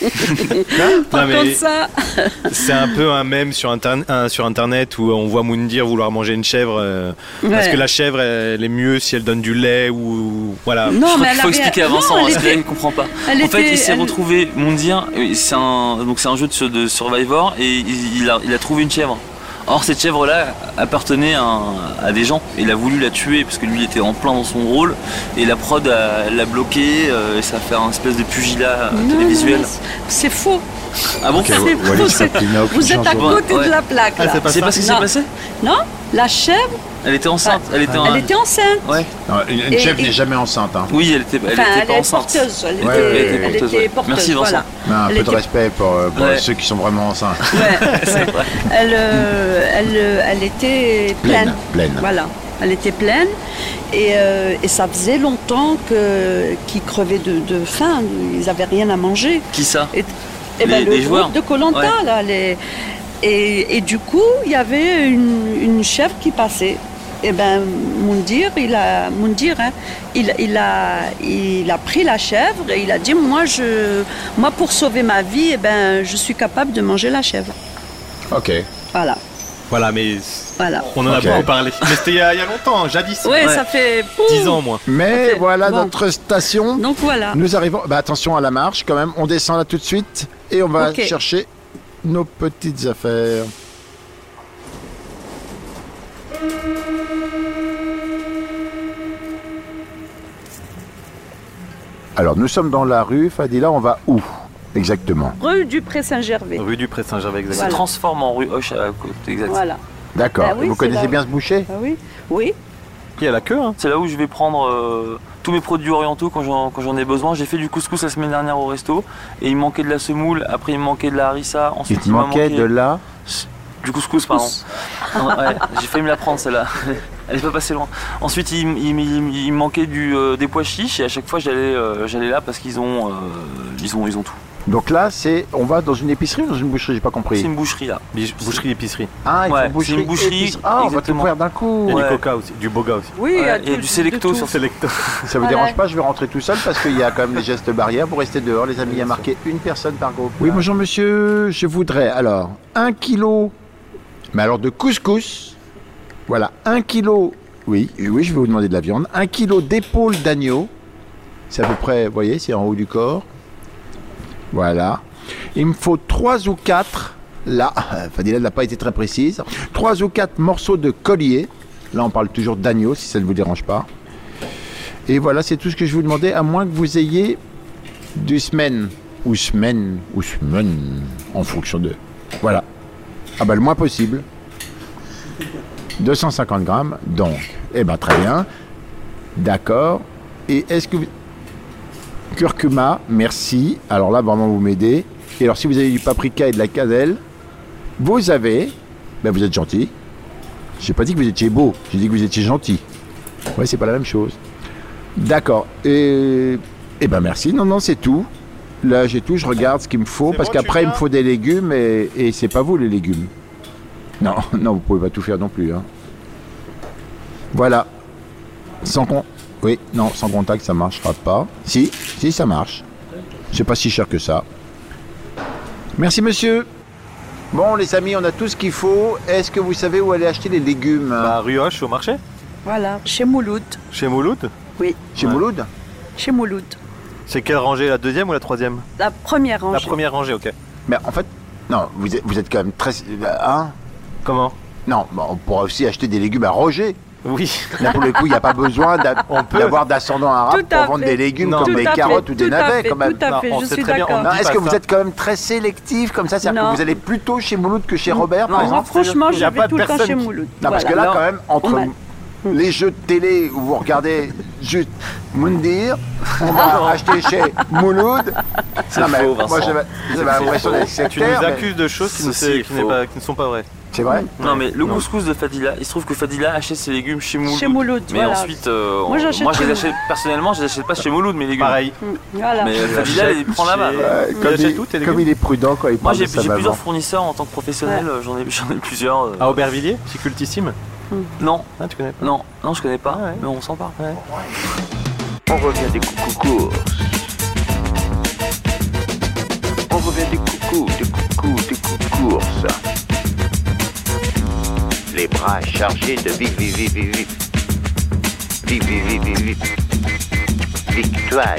par Non, mais- contre ça. C'est un peu un mème sur, interne- un- sur internet où on voit Moundir vouloir manger une chèvre euh, parce Ouais. que la chèvre elle est mieux si elle donne du lait ou voilà. Non, Je crois mais qu'il elle faut avait- expliquer à non, Vincent, elle hein, c'est était- là il comprend pas. elle En fait, était- il s'est elle- retrouvé Moundir, euh, c'est un donc c'est un jeu de, de Survivor et il, il a, il a trouvé une chèvre. Or cette chèvre là appartenait à, un- à des gens. Il a voulu la tuer parce que lui il était en plein dans son rôle et la prod a- l'a bloqué euh, et ça a fait un espèce de pugilat euh, Non, télévisuel. non, c'est faux. Ah bon Ok, C'est Walid, faux, je crois c'est- qu'il n'a aucune Vous êtes chance à de- côté Ouais. de la plaque Ah, là. c'est pas C'est ça. pas ce qui s'est Non. passé. Non, la chèvre, Elle était enceinte. Elle était, elle en- était enceinte. Ouais. Non, Une, une Et- chèvre et- n'est jamais enceinte. Hein. Oui, elle était, elle Enfin, était elle pas est enceinte. porteuse. Elle Ouais, était, ouais, elle porteuse, était ouais. porteuse. Merci, Vincent. Voilà. Non, un Elle peu de était- respect pour, euh, pour Ouais. ceux qui sont vraiment enceintes. Ouais. C'est vrai. Elle, euh, elle, euh, elle était pleine. Pleine. Pleine. Voilà. Elle était pleine et, euh, et ça faisait longtemps que, qu'ils crevaient de, de faim. Ils n'avaient rien à manger. Qui ça? Et, et ben, Les- le les groupe joueurs. de Koh-Lanta, Ouais. là, les... et, et du coup, il y avait une, une chèvre qui passait. Et ben, Moundir, il a, Moundir, hein, il, il, a, il a pris la chèvre et il a dit, moi, je, moi pour sauver ma vie, eh ben, je suis capable de manger la chèvre. Ok. Voilà, Voilà, mais voilà. on en a Ok. beaucoup parlé. Mais c'était il y a, il y a longtemps, jadis. Ouais, Ouais. ça fait dix ans moins. Mais Ok, voilà bon. notre station. Donc voilà. Nous arrivons. Bah, attention à la marche quand même. On descend là tout de suite. et on va Ok. chercher nos petites affaires. Alors, nous sommes dans la rue, Fadila, on va où exactement? Rue du Pré-Saint-Gervais. Rue du Pré-Saint-Gervais, Ça se exactement. Voilà. transforme en rue Hoche à côté, exact. Voilà. D'accord. Ah oui, Vous c'est connaissez là. bien ce boucher? Ah oui. Oui. Il y a la queue, hein. C'est là où je vais prendre euh, tous mes produits orientaux quand j'en, quand j'en ai besoin. J'ai fait du couscous la semaine dernière au resto et il me manquait de la semoule, après il me manquait de la harissa, Il ensuite te m'a manquait manqué de là? du couscous, pardon. Non, ouais, j'ai failli me la prendre celle-là. Elle est pas passée loin. Ensuite il, il- il- il me manquait du, euh, des pois chiches et à chaque fois j'allais, euh, j'allais là parce qu'ils ont, euh, ils ont, ils ont tout. Donc là, c'est, on va dans une épicerie ou dans une boucherie? J'ai pas compris. C'est une boucherie là. Bouche- Boucherie, épicerie. Ah, il Ouais, faut boucherie, c'est une boucherie, épicerie. Ah, on va tout exactement. faire d'un coup. Il y a Ouais. du coca aussi, du boga aussi. Oui, Ouais, tout- il y a du Selecto de sur tout. Selecto. Ça vous Voilà. dérange pas? Je vais rentrer tout seul parce qu'il y a quand même des gestes barrières. Vous restez dehors, les amis. Il y a marqué une personne par groupe. Oui, bonjour monsieur. Je voudrais alors un kilo, mais alors de couscous. Voilà, un kilo. Oui, oui, je vais vous demander de la viande. Un kilo d'épaule d'agneau. C'est à peu près, vous voyez, c'est en haut du corps. Voilà. Il me faut trois ou quatre. Là, Fadila n'a pas été très précise. Trois ou quatre morceaux de collier. Là, on parle toujours d'agneau, si ça ne vous dérange pas. Et voilà, c'est tout ce que je vous demandais, à moins que vous ayez du semaine, ou semaine, ou semaine, en fonction de... Voilà. Ah bah le moins possible. deux cent cinquante grammes, donc. Eh ben très bien. D'accord. Et est-ce que vous... Curcuma, merci. Alors là, vraiment, vous m'aidez. Et alors, si vous avez du paprika et de la cannelle, vous avez... Ben, vous êtes gentil. J'ai pas dit que vous étiez beau, j'ai dit que vous étiez gentil. Ouais, c'est pas la même chose. D'accord. Et... Eh ben, merci. Non, non, c'est tout. Là, j'ai tout. Je regarde ce qu'il me faut. C'est Parce bon, qu'après, tu il me viens faut des légumes et, et c'est pas vous, les légumes. Non, non, vous pouvez pas tout faire non plus. Hein. Voilà. Sans con... Oui, non, sans contact, ça marchera pas. Si, si, ça marche. C'est pas si cher que ça. Merci, monsieur. Bon, les amis, on a tout ce qu'il faut. Est-ce que vous savez où aller acheter les légumes? Bah, rue Hoche, au marché. Voilà. Chez Mouloud. Chez Mouloud. Oui. Chez Ouais. Mouloud? Chez Mouloud. C'est quelle rangée, la deuxième ou la troisième? La première La rangée. première rangée, ok. Mais en fait, non, vous êtes, vous êtes quand même très... Hein? Comment? Non, bah, on pourra aussi acheter des légumes à Roger. Oui. Là, pour le coup, il n'y a pas besoin d'a- peut. d'avoir d'ascendant arabe Tout à pour vendre fait. des légumes Non. comme Tout des à carottes fait, ou des tout à navets, fait, quand même. Tout à Non, fait, on je sait suis très bien, on d'accord. Non, dit est-ce pas que vous ça. êtes quand même très sélectif comme ça? C'est-à-dire Non. que vous allez plutôt chez Mouloud que chez Robert, par Non, exemple? moi, franchement, Il y a je pas vais de tout le temps personne chez qui- Mouloud. Non, parce que Voilà. là, quand même, entre On va- les jeux de télé où vous regardez juste Moundir, on va acheter chez Mouloud. C'est Non, mais faux, moi, Vincent. j'avais j'avais l'impression d'être Tu sectaire. nous mais accuses de choses qui ne, Ceci c'est- est qui n'est faux. pas- qui ne sont pas vraies. C'est vrai? Non mais le Non. couscous de Fadila, il se trouve que Fadila achète ses légumes chez Mouloud. Chez Mouloud, Mais voilà. ensuite, euh, Moi, j'achète moi je chez les Mouloud. achète personnellement, je les achète pas chez Mouloud mes légumes. Pareil. Mm, Voilà. Mais Fadila les prend là-bas. chez- Euh, Tu comme, achètes il, tout, tes comme légumes il est prudent quand il Moi parle j'ai de sa j'ai maman. plusieurs fournisseurs en tant que professionnel, euh, j'en ai, j'en ai plusieurs. euh. À Aubervilliers, chez Cultissime. Non, Ah, tu connais pas? non, non je connais pas, Ah ouais. mais on s'en parle. On revient des coucous courses. On revient des coucous, des coucous, des coucous courses. Les bras chargés de vif, vif, vif, vif, vif. Vif, vif, vif, vif, vif. Victoire.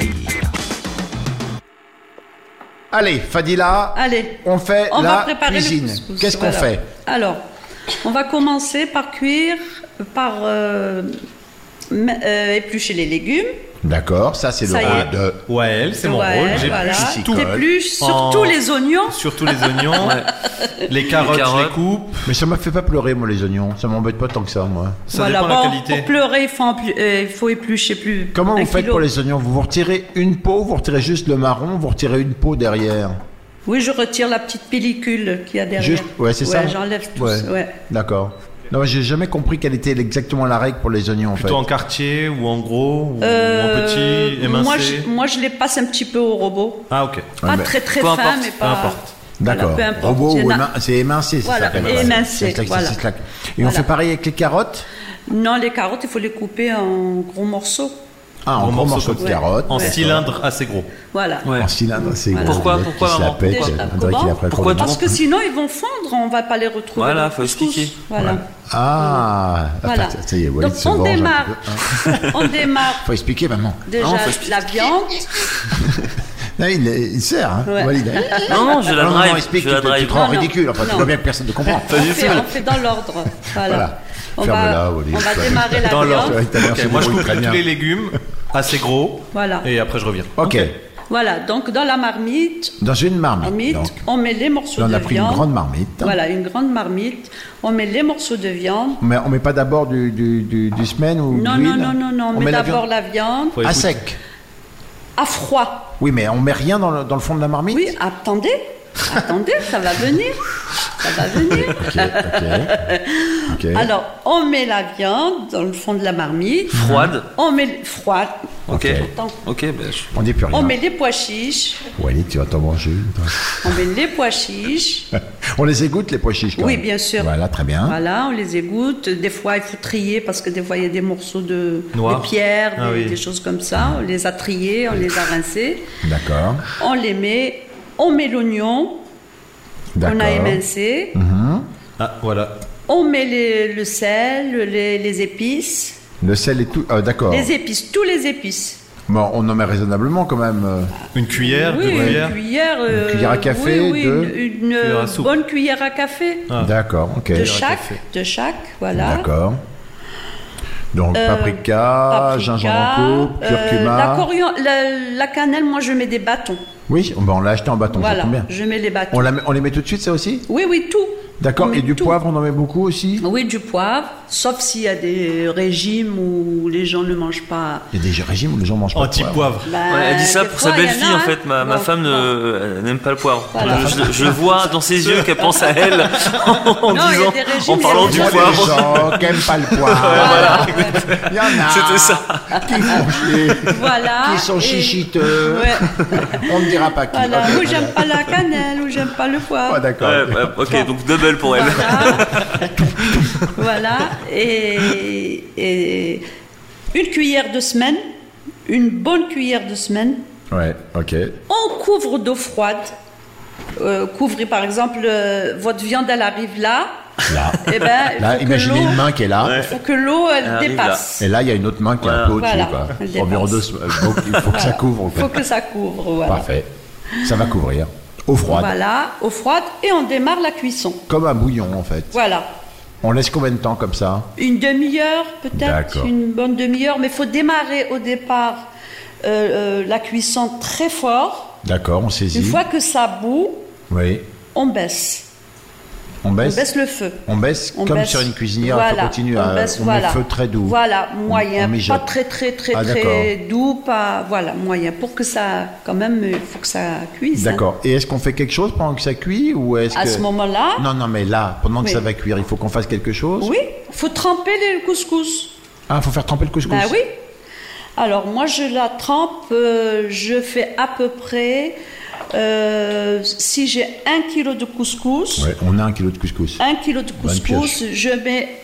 Allez, Fadila, Allez, on fait on va la préparer cuisine. le couscous. Qu'est-ce qu'on Voilà. fait? Alors, on va commencer par cuire, par euh, m- euh, éplucher les légumes. D'accord, ça c'est le Ça y rôle est. de... Ouais, c'est mon Ouais, rôle. voilà. J'épluche tout. T'épluches En- surtout les oignons. Surtout les oignons. Les carottes, Les carottes. je les coupe. Mais ça m'a fait pas pleurer, moi, les oignons. Ça m'embête pas tant que ça, moi. Ça Voilà, dépend de la bon, qualité. pour pleurer, il faut, emplu- euh, il faut éplucher plus. Comment un vous faites kilo. pour les oignons? Vous vous retirez une peau, vous retirez juste le marron, vous retirez une peau derrière. Oui, je retire la petite pellicule qu'il y a derrière. Juste, ouais, c'est ça. Ouais, j'enlève tout. Ouais. ça, Ouais. D'accord. Non, j'ai jamais compris quelle était exactement la règle pour les oignons, en fait. Plutôt en quartier ou en gros ou Euh, en petit, émincé. moi, je, moi, je les passe un petit peu au robot. Ah ok. Pas mais- très très peu fin, importe, mais peu pas. importe. D'accord. Voilà, peu importe. Robot Il y en ou a- émin- c'est émincé, ça Voilà, s'appelle. émincé, Ça claque, ça voilà. se claque. Et on Voilà. fait pareil avec les carottes? Non, les carottes, il faut les couper en gros morceaux. Ah, en Gros gros morceaux morceaux de comme- carottes. En D'accord. cylindre assez gros. Voilà. Ouais. En cylindre, c'est gros. Pourquoi- Le mec pourquoi, qui se la maman pète, Déjà, on dirait comment qu'il a pris le Pourquoi combien. Parce que sinon, ils vont fondre, on va pas les retrouver. Voilà, dans le faut couscous. expliquer. Voilà. Ah, Voilà. ah, ça y est, Walid Donc, se on venge un démarre. petit peu, hein. On démarre Faut expliquer, maman. déjà Non, faut expliquer. la viande. Non, il, il sert, hein, Ouais. Walid. Non, non, je la Non, non, drive. non, explique, je tu la te, tu drive. te rends Non, non. ridicule. Enfin, tu Non. vois bien que personne ne comprend. Pas On du fait, tout. on fait dans l'ordre. Voilà. Voilà. On Ferme-la, va, Walid. on va démarrer la Dans l'ordre. viande. Ouais, ta mère Ok, se moi je débrouille coupe très tous bien. les légumes assez gros Voilà. et après je reviens. Ok. Voilà. Donc dans la marmite, Dans une marmite. marmite, donc. on met les morceaux Là, on de a pris viande. une grande marmite. Voilà, une grande marmite. On met les morceaux de viande. Mais on met pas d'abord du, du, du, du semaine ou Non, de l'huile non, non, non, non. On, met la d'abord viande la viande Faut à écouter. sec. à froid. Oui, mais on met rien dans le, dans le fond de la marmite. Oui, attendez. Attendez, ça va venir. Ça va venir. Ok, ok. Ok. Alors, on met la viande dans le fond de la marmite. Froide. On met froide. Ok. Attends. Ok, ben je... On dit plus rien. On met les pois chiches. Walid, tu vas t'en manger. On met les pois chiches. On les égoutte, les pois chiches, quand Oui, même. bien sûr. Voilà, très bien. Voilà, on les égoutte. Des fois, il faut trier parce que des fois, il y a des morceaux de Noirs. des pierres, Ah des, oui. des choses comme ça. On les a triés, on les a rincés. D'accord. On les met. On met l'oignon. D'accord. On a émincé. Ah voilà. On met les- le sel, les, les épices. Le sel et tout. euh, D'accord. Les épices, tous les épices. Bon, on en met raisonnablement quand même. euh. Une cuillère, Oui, deux une cuillères. cuillère. euh, cuillère à café, oui, oui, deux. une, une, Cuillère à soupe. bonne cuillère à café. Ah. D'accord, ok. De à chaque, café. de chaque, voilà. D'accord. Donc, Euh, paprika, Paprika, gingembre en coupe, euh, curcuma. la, corian- la, la cannelle, moi je mets des bâtons. Oui, on, ben, on l'a acheté en bâton, ça Voilà, combien je mets les bâtons. on, la met- on les met tout de suite, ça aussi Oui, oui, tout. D'accord. On met Et du tout. poivre, on en met beaucoup aussi Oui, du poivre, sauf s'il y a des régimes où les gens ne mangent pas. Il y a des régimes où les gens mangent pas de poivre. Anti-poivre. Ben, Ouais, elle dit ça des pour fois, sa il y en belle-fille a, en hein. fait. Ma, ma Bon, femme bon. ne, elle n'aime pas le poivre. Voilà. Je, je vois dans ses yeux qu'elle pense à elle en Non, il y a disant, des régimes, en parlant il y du a des Il y a des poivre. gens qui n'aiment pas le poivre. Voilà. Il y en a C'était ça. qui font chier, Voilà. qui sont Et- chichiteux. Ouais. On ne dira pas qui. Voilà. Ok, Ou très j'aime bien. pas la cannelle, ou j'aime pas le poivre. Ah, d'accord. Ouais, ouais, ok, donc double pour elle. Voilà. Voilà. Et, et une cuillère de semaine, une bonne cuillère de semaine. Ouais, ok. On couvre d'eau froide. Euh, couvrez par exemple euh, votre viande, elle arrive là. Là, Et ben, il là faut que imaginez l'eau- une main qui est là. il faut que l'eau elle, Elle arrive dépasse. Et là, il y a une autre main qui est un peu au-dessus. Voilà, Quoi. elle dépasse. Environ deux semaines. Donc, il faut que ça couvre. Il quoi. faut que ça couvre. Voilà. Parfait. Ça va couvrir. Eau froide. Voilà, eau froide et on démarre la cuisson. Comme un bouillon, en fait. Voilà. On laisse combien de temps comme ça Une demi-heure peut-être, D'accord. une bonne demi-heure, mais il faut démarrer au départ euh, euh, la cuisson très fort. D'accord, on saisit. Une fois que ça bout, Oui. on baisse. On On baisse. baisse le feu. On baisse On comme baisse. sur une cuisinière. Voilà, Il faut continuer on à. baisse, on voilà. met feu très doux. Voilà, moyen, on pas mijote. très très très Ah, très doux, pas voilà, moyen, pour que ça, quand même, il faut que ça cuise. hein. D'accord. Et est-ce qu'on fait quelque chose pendant que ça cuit ou est-ce À que... ce moment-là, Non, non, mais là, pendant que Oui. ça va cuire, il faut qu'on fasse quelque chose. oui, faut tremper les couscous. Ah, il faut faire tremper le couscous. Ben oui. Alors moi je la trempe, euh, je fais à peu près, euh, si j'ai un kilo de couscous, Ouais, on a un kilo de couscous. un kilo de Bonne couscous, je mets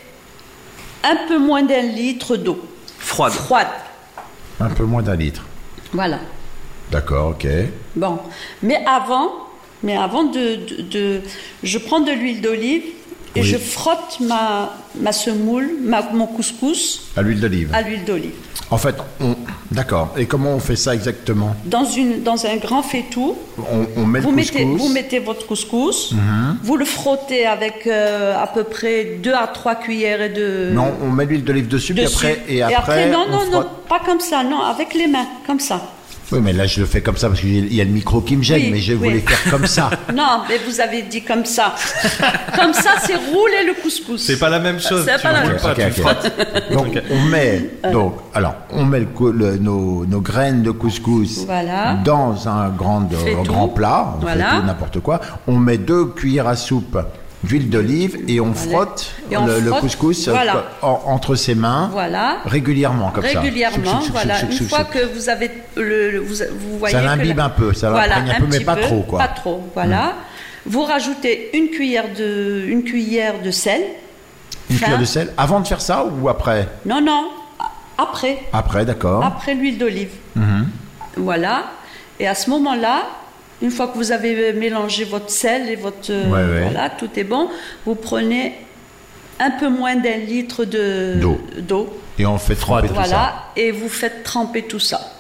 un peu moins d'un litre d'eau Froide. froide. Un peu moins d'un litre. Voilà. D'accord, ok. Bon, mais avant, mais avant de, de, de- je prends de l'huile d'olive et Oui. je frotte ma ma semoule, ma, mon couscous À l'huile d'olive. à l'huile d'olive. En fait, on... D'accord. Et comment on fait ça exactement Dans une dans un grand faitout. on, on met Vous le mettez, couscous. vous mettez votre couscous, Mhm. vous le frottez avec euh, à peu près deux à trois cuillères de Non, on met l'huile d'olive dessus, puis dessus. après, et après, non, on non, non, frotte. pas comme ça, non, avec les mains, comme ça. Oui, mais là, je le fais comme ça parce qu'il y a le micro qui me gêne, Oui, mais je oui. voulais faire comme ça. Non, mais vous avez dit comme ça. Comme ça, c'est rouler le couscous. C'est pas la même chose. C'est tu pas la roules même pas, Ok, tu ok. frottes. Donc, on met, donc, alors, on met le cou- le- nos, nos graines de couscous Voilà. dans un grand, un Faitout. grand plat, on Voilà. fait tout, n'importe quoi. On met deux cuillères à soupe d'huile d'olive et on Voilà. frotte, Et on le, le frotte, couscous voilà. en- entre ses mains Voilà. régulièrement, comme ça. Régulièrement, Soup, soup, soup, voilà. soup, Une soup, fois soup. que vous avez le, le- vous, vous voyez Ça que l'imbibe la- un peu, ça voilà, l'imprègne un peu, mais petit pas trop, quoi. Pas trop, voilà. Vous rajoutez une cuillère de une cuillère de sel. Une fin. cuillère de sel, avant de faire ça ou après Non, non. a- Après. Après, d'accord. Après l'huile d'olive. Mhm. Voilà. Et à ce moment-là, une fois que vous avez mélangé votre sel et votre... euh, Ouais, ouais. Voilà, tout est bon, vous prenez un peu moins d'un litre de- D'eau. d'eau. Et on fait tremper tout ça. Voilà. Et vous faites tremper tout ça.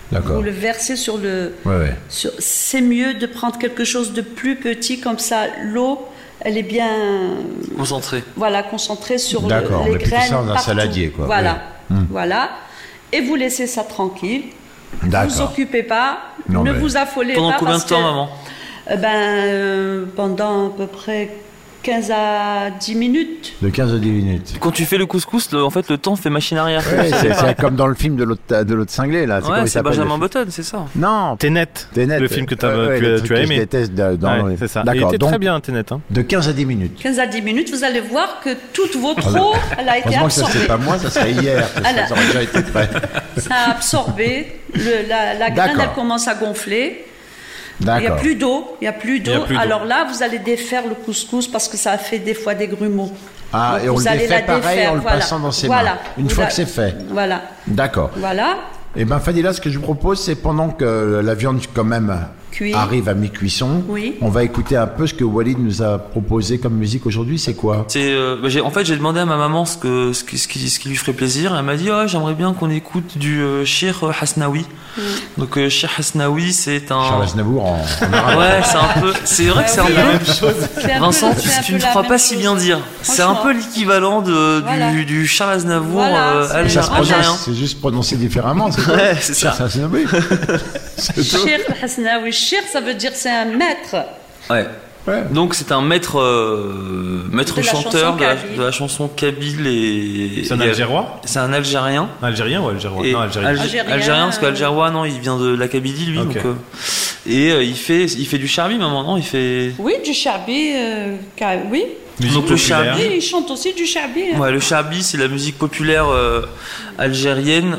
D'accord. Vous le versez sur le... Ouais, ouais. sur- c'est mieux de prendre quelque chose de plus petit, comme ça l'eau, elle est bien Concentré. voilà, concentrée sur le- D'accord, on les met plus graines ça dans un partout. saladier, quoi. Voilà, Ouais. Hmm. voilà. Et vous laissez ça tranquille. Vous D'accord. vous occupez pas, Non, ne mais- vous affolez Pendant pas. combien parce de temps, que, maman euh, ben, euh, pendant à peu près quinze à dix minutes. De quinze à dix minutes. Quand tu fais le couscous, le- en fait, le temps fait machine arrière. Ouais, c'est, c'est comme dans le film de l'autre, de l'autre cinglé, là. C'est comment Ouais, il c'est s'appelle, Benjamin le film Button, c'est ça. Non, Tenet, Tenet. le film que, t'as, Ouais, ouais, que le tu truc as que aimé. je déteste de- dans Ouais, les- c'est ça. D'accord, Il était donc très bien, Tenet. Hein. de quinze à dix minutes. quinze à dix minutes, vous allez voir que toute votre eau, elle a été Heureusement que ça absorbée. c'est pas moi, ça serait hier, parce que Ah là. ça aurait déjà été prêt. Ça a absorbé, le- la, la graine, D'accord. elle commence à gonfler. Il n'y a D'accord. plus d'eau, il n'y a plus d'eau. Il y a plus d'eau. Alors là, vous allez défaire le couscous parce que ça fait des fois des grumeaux. Ah, Donc et on vous le allez défait la pareil défaire, en le voilà. passant dans ses Voilà. mains. Une Vous fois la- que c'est fait. Voilà, D'accord. voilà. Eh ben Fadila, ce que je vous propose, c'est pendant que la viande quand même Cuit. arrive à mi-cuisson, Oui. on va écouter un peu ce que Walid nous a proposé comme musique aujourd'hui. C'est quoi? C'est, euh, bah, j'ai, en fait, j'ai demandé à ma maman ce, que, ce, qui, ce, qui, ce qui lui ferait plaisir. Elle m'a dit oh, j'aimerais bien qu'on écoute du euh, Shir Hasnaoui. Donc, euh, Shir Hasnaoui, c'est un. Charles Aznavour en, en arabe. Ouais, c'est un peu. C'est vrai que c'est oui, un hein. peu. C'est un peu- Vincent, c'est un tu peu ne la crois même pas si chose. bien dire. C'est un Franchement. peu l'équivalent de, Voilà. du, du Charles Aznavour Voilà, euh, c'est- algé- Ça se prononce, algérien. c'est juste prononcé différemment, c'est ça? Ouais, c'est ça. Charles Aznavour. C'est tout. Shir Hasnaoui. Shir, ça veut dire c'est un maître. Ouais. Ouais. Donc c'est un maître euh, maître De la chanteur chanson de la, kabyle. de la chanson kabyle et C'est un et- Algérois C'est un Algérien. Algérien ou Algérois Et Non, Algérien. Alg- Algérien, Algérien, parce euh, qu'Algérois, non, il vient de la Kabylie, lui. Ok. Donc, euh, et euh, il fait, il fait du charbi, maman, non, il fait. Oui, du charbi. euh, ca- oui. Musique Donc, le populaire. charbi. Oui, il chante aussi du charbi. hein. Ouais, le charbi, c'est la musique populaire euh, algérienne.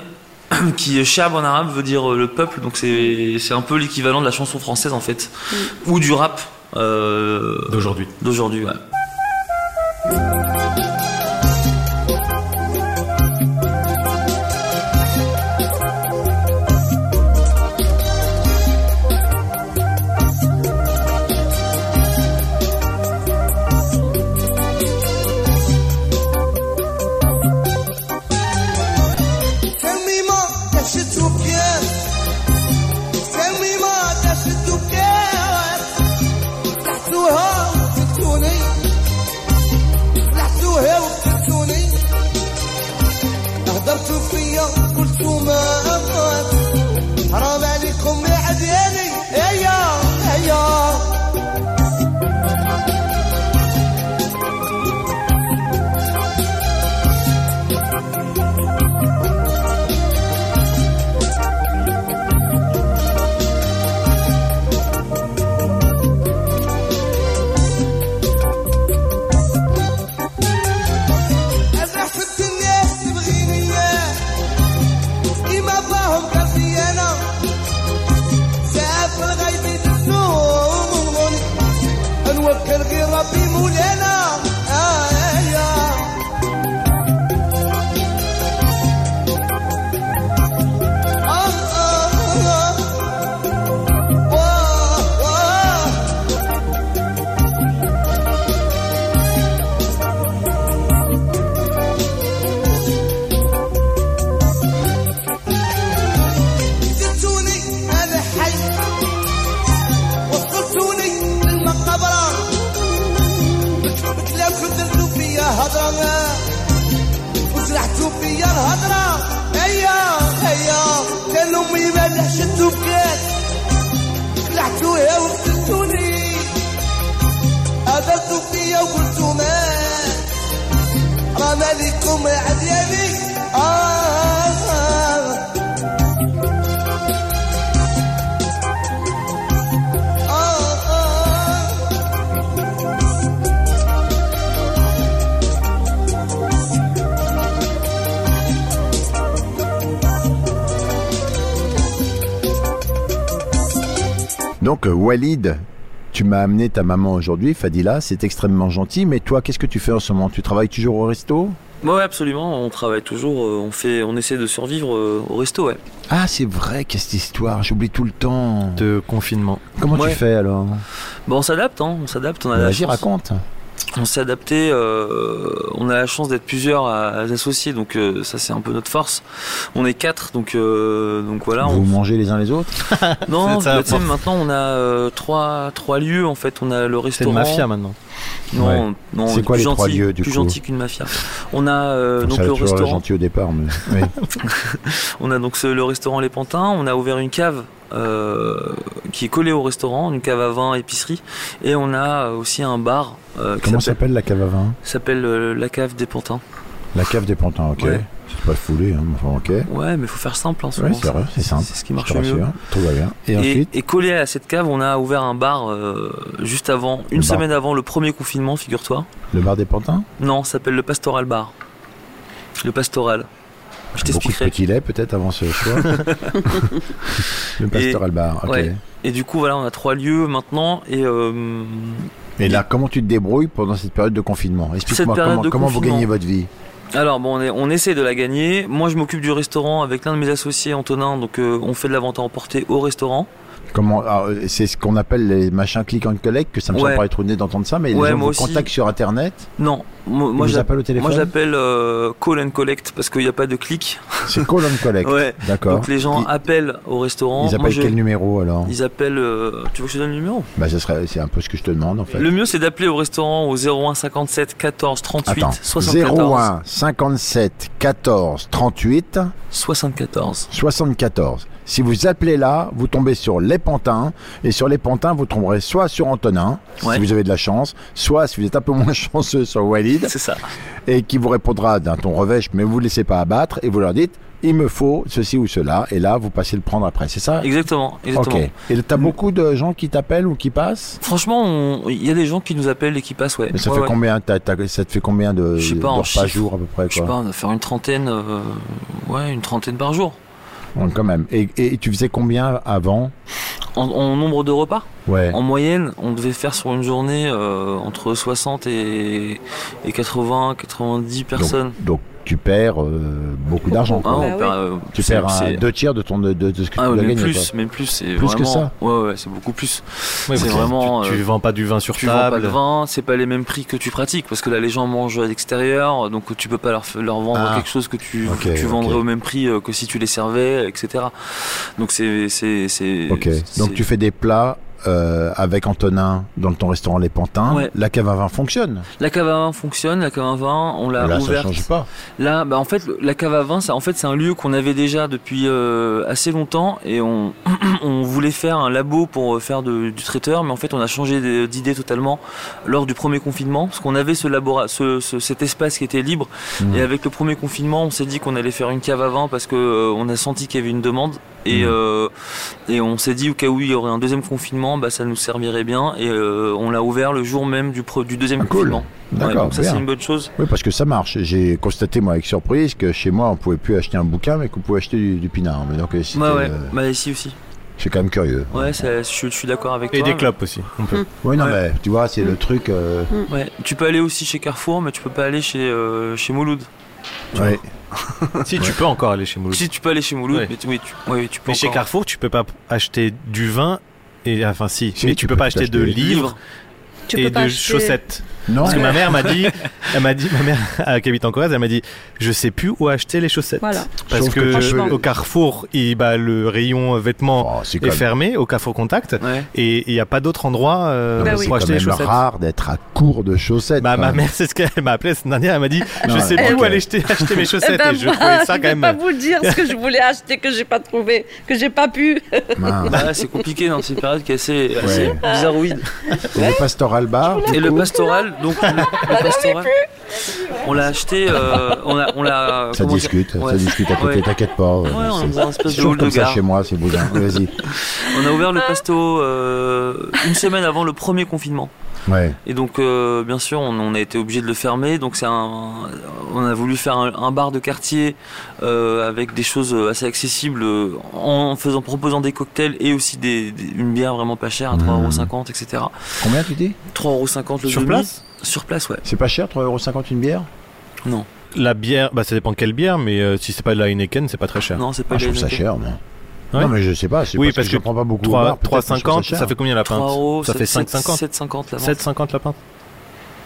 Qui chab en arabe veut dire euh, le peuple, donc c'est c'est un peu l'équivalent de la chanson française en fait, ou du rap euh, D'aujourd'hui. d'aujourd'hui. Ouais. سميمة دشت وبكات سميمة دشت وبكات لحتوها وقتلتوني لحتوها وقتلتوني هدرتوا فيا قلتوا ما أبغاك حرام عليكم يا عدياني هيا هيا أنا حسبت الناس تبغيني إياه كيما باهم قلبي أنا ساعات في الغيب تسنون نوكل غير ربي مولانا آه يا آه آه آه واه واه جبتوني انا حي وصلتوني للمقبرة بكلامكم درتوا فيا هضرة وجرحتوا فيا الهضرة هيا هيا كان امي ما لحشت وبكات خلعتوها وقتلتوني هضرتوا فيا وقلتوا ما راه مالكم عدياني آه آه آه آه Donc euh, Walid, tu m'as amené ta maman aujourd'hui, Fadila, c'est extrêmement gentil, mais toi, qu'est-ce que tu fais en ce moment? Tu travailles toujours au resto? Ouais, absolument. On travaille toujours. euh, On fait, on essaie de survivre euh, au resto, ouais. Ah, c'est vrai, qu'est-ce que cette histoire? J'oublie tout le temps. De confinement. Comment Ouais. tu fais alors? Bon, on s'adapte, hein. On s'adapte. On a la Vas-y, chance. raconte. On s'est adapté, euh, on a la chance d'être plusieurs à, à associer, donc euh, ça c'est un peu notre force. On est quatre, donc euh, donc voilà. Vous on... mangez les uns les autres? Non, C'est ça, bah, tu sais, force. maintenant on a euh, trois trois lieux en fait. On a le C'est restaurant. une mafia maintenant. Non, Ouais. non. C'est quoi plus les trois gentil, lieux, du plus coup gentil qu'une mafia. On a euh, donc ça a le toujours l'air restaurant. gentil au départ, mais oui. On a donc ce- le restaurant Les Pantins. On a ouvert une cave euh, qui est collée au restaurant, une cave à vin épicerie, et on a aussi un bar. Euh, qui Comment s'appelle- s'appelle la cave à vin? s'appelle euh, la cave des Pantins. La cave des Pantins, ok. Ouais. C'est pas foulé, hein, enfin, ok. Ouais, mais faut faire simple. Hein, souvent, Ouais, c'est vrai, c'est simple. C'est ce qui Je marche te le mieux. rassure, tout va bien. Et, Et, ensuite, et collé à cette cave, on a ouvert un bar euh, juste avant, une Le bar. semaine avant le premier confinement, figure-toi. le bar des Pantins? Non, ça s'appelle le Pastoral Bar. Le Pastoral. Je Beaucoup de t'expliquerai. petit lait peut-être avant ce choix. Le pastoral bar, ok. ouais. Et du coup, voilà, on a trois lieux maintenant. Et euh, Et là, comment tu te débrouilles pendant cette période de confinement? Explique-moi période comment, de comment vous confinement. gagnez votre vie. alors, bon, on, est- on essaie de la gagner. Moi, je m'occupe du restaurant avec l'un de mes associés, Antonin. Donc, euh, on fait de la vente à emporter au restaurant. Comment, alors, c'est ce qu'on appelle les machins click and collect, que ça me Ouais. semble pas être honnête d'entendre ça, mais Ouais, les gens moi vous aussi. contactent sur internet, Non, moi, ils moi vous je appellent au téléphone. moi, je l'appelle euh, call and collect parce qu'il n'y a pas de clic. C'est call and collect. Ouais. D'accord. Donc, les gens Ils, appellent au restaurant. ils Moi, appellent je- quel numéro alors? Ils appellent. euh, Tu veux que je te donne le numéro? Bah, ça serait, c'est un peu ce que je te demande en fait. Le mieux, c'est d'appeler au restaurant au zéro un cinquante-sept quatorze trente-huit Attends, soixante-quatorze. zéro un cinquante-sept quatorze trente-huit soixante-quatorze. soixante-quatorze. Si vous appelez là, vous tombez sur Les Pantins, et sur Les Pantins, vous tomberez soit sur Antonin, Ouais. si vous avez de la chance, soit si vous êtes un peu moins chanceux sur Walid, C'est ça. et qui vous répondra d'un ton revêche, mais vous ne laissez pas abattre, et vous leur dites, il me faut ceci ou cela, et là, vous passez le prendre après, c'est ça? Exactement. exactement. Ok. Et t'as beaucoup de gens qui t'appellent ou qui passent? Franchement, on- il y a des gens qui nous appellent et qui passent, ouais. Mais ça Ouais, fait ouais. combien t'as- t'as- Ça te fait combien de, Je sais pas, de en repas chiffres. jour à peu près Je sais quoi? pas, on va faire une trentaine, euh, ouais, une trentaine par jour. Bon, quand même. Et, et tu faisais combien avant? En, en nombre de repas, Ouais. en moyenne, on devait faire sur une journée euh, entre soixante et, et quatre-vingts, quatre-vingt-dix personnes. Donc, donc tu perds euh, beaucoup d'argent. Hein, quoi. on perd, euh, Tu c'est- perds un- c'est- deux tiers de ton de, de, de ce que Ah, tu ouais, dois même gagner. plus, quoi. même plus, c'est Plus que vraiment. ça. Ouais, ouais, c'est beaucoup plus. Ouais, c'est parce que vraiment. Tu, tu euh, vends pas du vin sur Tu vends pas table. de vin, c'est pas les mêmes prix que tu pratiques parce que là les gens mangent à l'extérieur, donc tu peux pas leur, f- leur vendre Ah. quelque chose que tu, Ok, que tu vendrais ok. au même prix euh, que si tu les servais, et cetera. Donc c'est c'est c'est. Ok. c'est- Donc tu fais des plats euh, avec Antonin dans ton restaurant Les Pantins. Ouais. La cave à vin fonctionne. La cave à vin fonctionne, la cave à vin, on l'a Là, ça ouverte. change pas. Là, bah en fait, le- la cave à vin, ça, en fait, c'est un lieu qu'on avait déjà depuis euh, assez longtemps et on, on voulait faire un labo pour euh, faire de- du traiteur, mais en fait, on a changé de- d'idée totalement lors du premier confinement, parce qu'on avait ce labora, ce, ce- cet espace qui était libre, Mmh. et avec le premier confinement, on s'est dit qu'on allait faire une cave à vin parce que euh, on a senti qu'il y avait une demande et Mmh. euh, et on s'est dit au cas où il y aurait un deuxième confinement, bah ça nous servirait bien et euh, on l'a ouvert le jour même du, pro- du deuxième Ah, cool. confinement. Ouais, D'accord, donc ça bien. c'est une bonne chose. Oui, parce que ça marche. J'ai constaté, moi, avec surprise, que chez moi, on pouvait plus acheter un bouquin, mais qu'on pouvait acheter du, du pinard. Mais donc, euh, c'était, Ouais, ouais. euh, Bah ici aussi. c'est quand même curieux. Ouais, c'est- je, je suis d'accord avec Et toi. des clopes aussi. On peut. Oui, non, Ouais. mais tu vois, c'est le truc. euh, Ouais, tu peux aller aussi chez Carrefour, mais tu peux pas aller chez euh, chez Mouloud. ouais. Si, tu peux encore aller chez Mouloud. Si tu peux aller chez Mouloud, Ouais. mais tu, oui, tu, oui, tu peux Mais chez encore. Carrefour, tu peux pas acheter du vin. Et enfin, si, Si, mais tu tu peux peux pas acheter de acheter des livres Tu et peux pas de acheter- chaussettes. Non, Parce que ma mère m'a dit, elle m'a dit, ma mère euh, qui habite en Corrèze, elle m'a dit, je sais plus où acheter les chaussettes. Voilà. Parce Sauf que, que tu peux- au Carrefour, il, bah, le rayon vêtements Oh, c'est est quand même, fermé, au Carrefour Contact, Ouais. et il n'y a pas d'autre endroit euh, Bah pour oui. c'est quand acheter les même chaussettes. rare d'être à court de chaussettes. Bah, quand ma même. mère, c'est ce qu'elle m'a appelé cette dernière, elle m'a dit, je Ouais, sais plus ok. où aller acheter, acheter mes Eh chaussettes, ben, et je moi, trouvais ça je quand vais même. pas vous dire ce que je voulais acheter que j'ai pas trouvé, que j'ai pas pu. Mince. Bah, c'est compliqué dans cette période qui est assez, assez Ouais. bizarroïde. Et le pastoral bar. du Et le coup pastoral, donc le, le pastoral, on l'a acheté, euh, on l'a, on l'a. Ça comment discute, dire ça Ouais. discute à côté, Ouais. t'inquiète pas. Ouais, on est dans un espèce C'est de toujours hall de comme ça gare. chez moi, c'est bousin. Vas-y. On a ouvert le pasto euh, une semaine avant le premier confinement. Ouais. Et donc, euh, bien sûr, on, on a été obligé de le fermer. Donc, c'est un, on a voulu faire un, un bar de quartier euh, avec des choses assez accessibles, euh, en faisant, proposant des cocktails et aussi des, des- une bière vraiment pas chère à trois euros cinquante, et cetera. Combien tu dis? trois euros cinquante le Sur demi. place Sur place, ouais. C'est pas cher, trois euros cinquante une bière? Non, La bière, bah ça dépend quelle bière, mais euh, si c'est pas de la Heineken, c'est pas très cher. non, c'est pas Ah, je les trouve ça Heineken. cher, moi. Ouais. Non, mais je sais pas. C'est Oui, parce, parce que je que prends pas beaucoup au trois bar. peut-être que je trouve cinquante, cher. ça fait combien la pinte trois euros, Ça fait cinq sept cinquante. sept cinquante la vente. sept cinquante la pinte.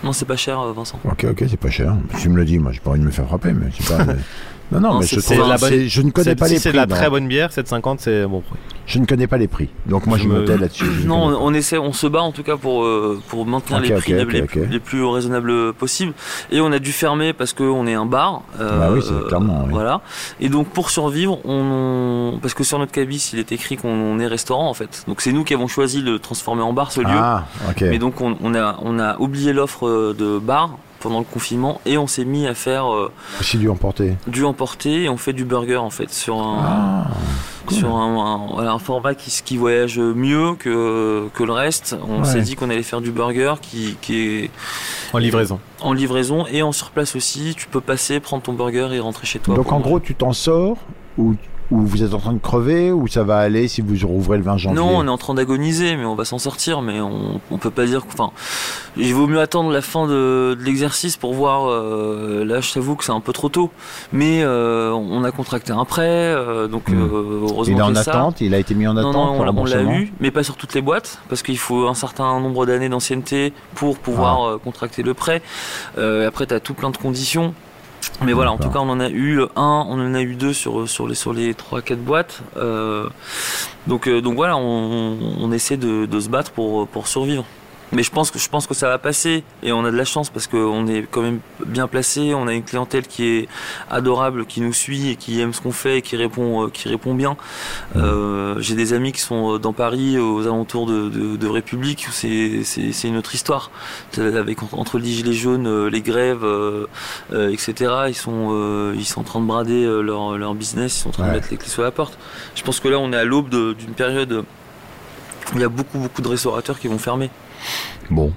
Non, c'est pas cher, Vincent. Ok, ok, c'est pas cher. Tu me le dis, moi, j'ai pas envie de me faire frapper, mais c'est pas. Non, non, Non, mais c'est- je, c'est trouve- la bonne- c'est- je ne connais C'est- pas si les c'est prix. de la non. très bonne bière, sept cinquante c'est bon prix. Je ne connais pas les prix, donc moi je, Je me me- tais là-dessus. je ne Non, connais on, on essaie, on se bat en tout cas pour euh, pour maintenir Ok, les ok, prix ok, les, ok. plus, les plus raisonnables possibles. Et on a dû fermer parce qu'on est un bar. euh, Bah oui, c'est clairement, oui. Voilà. Et donc pour survivre, on, on- parce que sur notre cabis, il est écrit qu'on on est restaurant en fait. Donc c'est nous qui avons choisi de le transformer en bar ce lieu. pas. Ah, ok. Mais donc on, on a on a oublié l'offre de bar pendant le confinement et on s'est mis à faire euh, Aussi dû emporter. du emporté et on fait du burger en fait sur un Ah, cool. sur un, un- voilà, un format qui, qui voyage mieux que, que le reste. On Ouais. s'est dit qu'on allait faire du burger qui, qui est En livraison. en livraison et en surplace aussi. Tu peux passer, prendre ton burger et rentrer chez toi. Donc pour en manger. gros, tu t'en sors ou, ou vous êtes en train de crever ou ça va aller si vous rouvrez le vingt janvier? Non, on est en train d'agoniser, mais on va s'en sortir. Mais on, on peut pas dire. que- Enfin, il vaut mieux attendre la fin de, de l'exercice pour voir. euh, là, je t'avoue que c'est un peu trop tôt. Mais euh, on a contracté un prêt, euh, donc Mm. euh, heureusement Il est en j'ai ça. attente, il a été mis en Non, attente non, pour on, l'a- on l'a remboursement. eu, mais pas sur toutes les boîtes, parce qu'il faut un certain nombre d'années d'ancienneté pour pouvoir euh, contracter le prêt. Euh, après, tu as tout plein de conditions. Mais voilà, en tout cas, D'accord. on en a eu un, on en a eu deux sur, sur les sur les trois quatre boîtes. Euh, donc euh, donc voilà, on, on essaie de, de se battre pour pour survivre. Mais je pense que je pense que ça va passer et on a de la chance parce qu'on est quand même bien placé. On a une clientèle qui est adorable, qui nous suit et qui aime ce qu'on fait et qui répond euh, qui répond bien. Euh, j'ai des amis qui sont dans Paris, aux alentours de, de, de République, où c'est c'est c'est une autre histoire. Avec entre les gilets jaunes, euh, les grèves, euh, euh, et cetera. Ils sont euh, ils sont en train de brader euh, leur leur business, ils sont en train Ouais. de mettre les clés sur la porte. Je pense que là, on est à l'aube de- d'une période où il y a beaucoup beaucoup de restaurateurs qui vont fermer. Bon.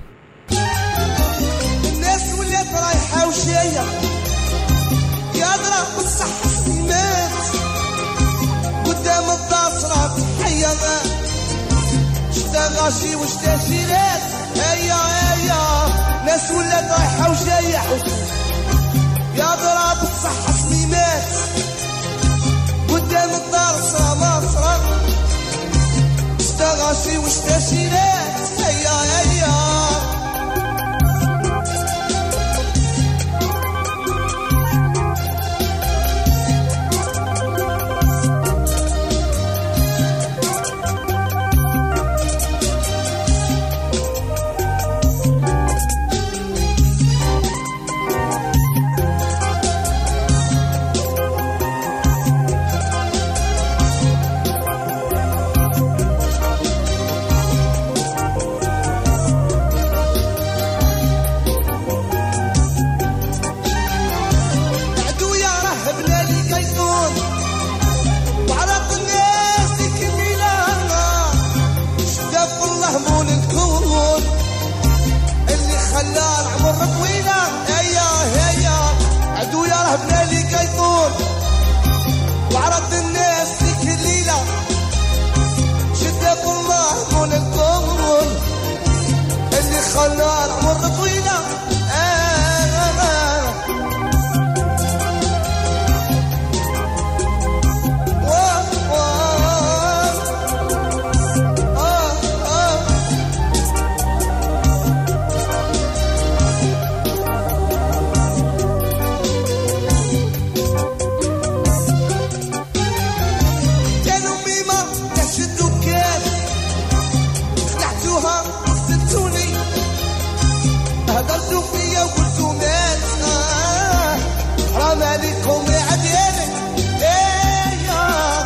الناس ولات رايحة وجاية قادرة بالصحة سنات قدام الدار صرات حية شتا غاشي وشتا شيلات هيا هيا ناس ولات رايحة وجاية قادرة بالصحة سنينات قدام الدار صرا ما صرا شتا غاشي وشتا شيلات هيا هيا عدو يا رهبنا لي كيطون وعرق الناس كميلة شداف الله مول الكون اللي خلى العمر طويلة هيا هيا عدو يا رهبنا لي كيطون وعرق الناس كميلة شداف الله مول الكون اللي خلى العمر طويلة آه آه آه واه واه آه آه كانوا ميمة يشدوا الكاس خلعتوها سبتوني هدرتوا فيا وقلتوا مات آه، حرام عليكم يا عدياني إيه يا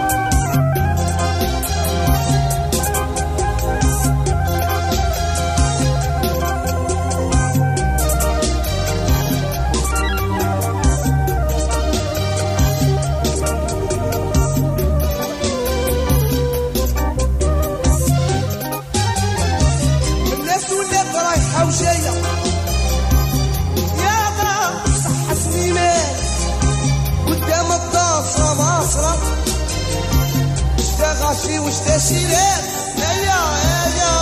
الناس ولات رايحة وجاية يا ما صح سنينات قدام الدار صرا مصرا شتا غاشي وشتا شيلات هيا هيا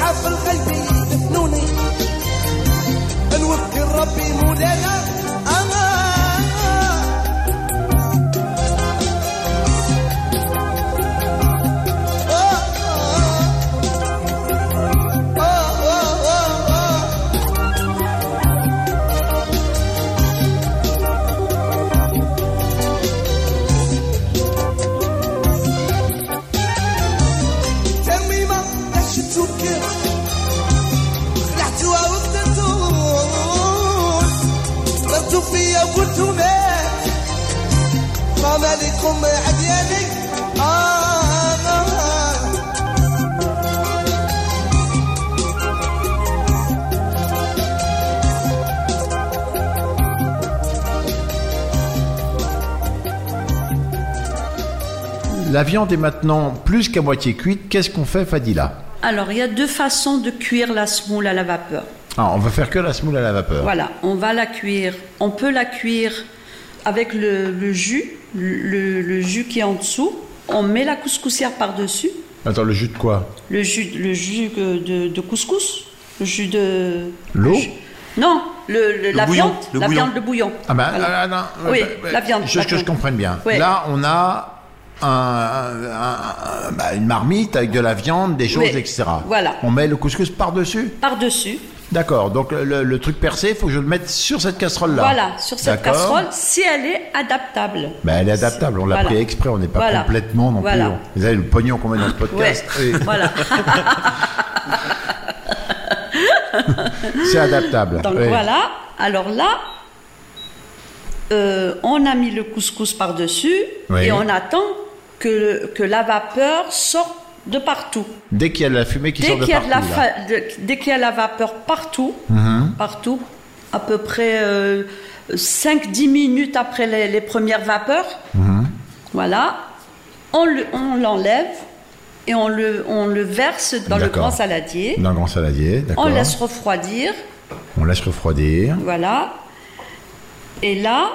صحاب الغيب يدفنوني نوكل ربي مولانا أنا مالكم عدياني آه آه La viande est maintenant plus qu'à moitié cuite. Qu'est-ce qu'on fait, Fadila? Alors, il y a deux façons de cuire la semoule à la vapeur. Ah, on va faire que la semoule à la vapeur. Voilà, on va la cuire. On peut la cuire avec le, le jus, le, le jus qui est en dessous. On met la couscoussière par-dessus. Attends, le jus de quoi? Le jus, le jus de, de couscous. Le jus de... L'eau? Non, le, le, Le la bouillon, viande, le la bouillon. viande, le bouillon. Ah ben, Voilà. ah, non, Oui, bah, bah, la viande, Juste la que je viande. comprenne bien. Ouais. Là, on a un, un- un- bah, une marmite avec de la viande, des choses, Oui, et cetera. voilà. On met le couscous par-dessus? Par-dessus. D'accord, donc le, le truc percé, il faut que je le mette sur cette casserole-là. Voilà, sur cette D'accord. casserole, si elle est adaptable. Ben, elle est adaptable, on l'a Voilà. pris exprès, on n'est pas Voilà. complètement non Voilà. plus. Vous avez le pognon qu'on met dans ce podcast. Ouais, et voilà. c'est adaptable. Donc oui. voilà, alors là, euh, on a mis le couscous par-dessus Oui. et on attend que, que la vapeur sorte de partout. Dès qu'il y a de la fumée qui Dès sort de qu'il y a partout. de la là. fa- de- dès qu'il y a la vapeur partout, Mhm. partout, à peu près euh, cinq dix minutes après les, les premières vapeurs, Mhm. voilà, on, le- on l'enlève et on le, on le verse dans le D'accord. grand saladier. Dans le grand saladier, d'accord. On laisse refroidir, On laisse refroidir. voilà. Et là,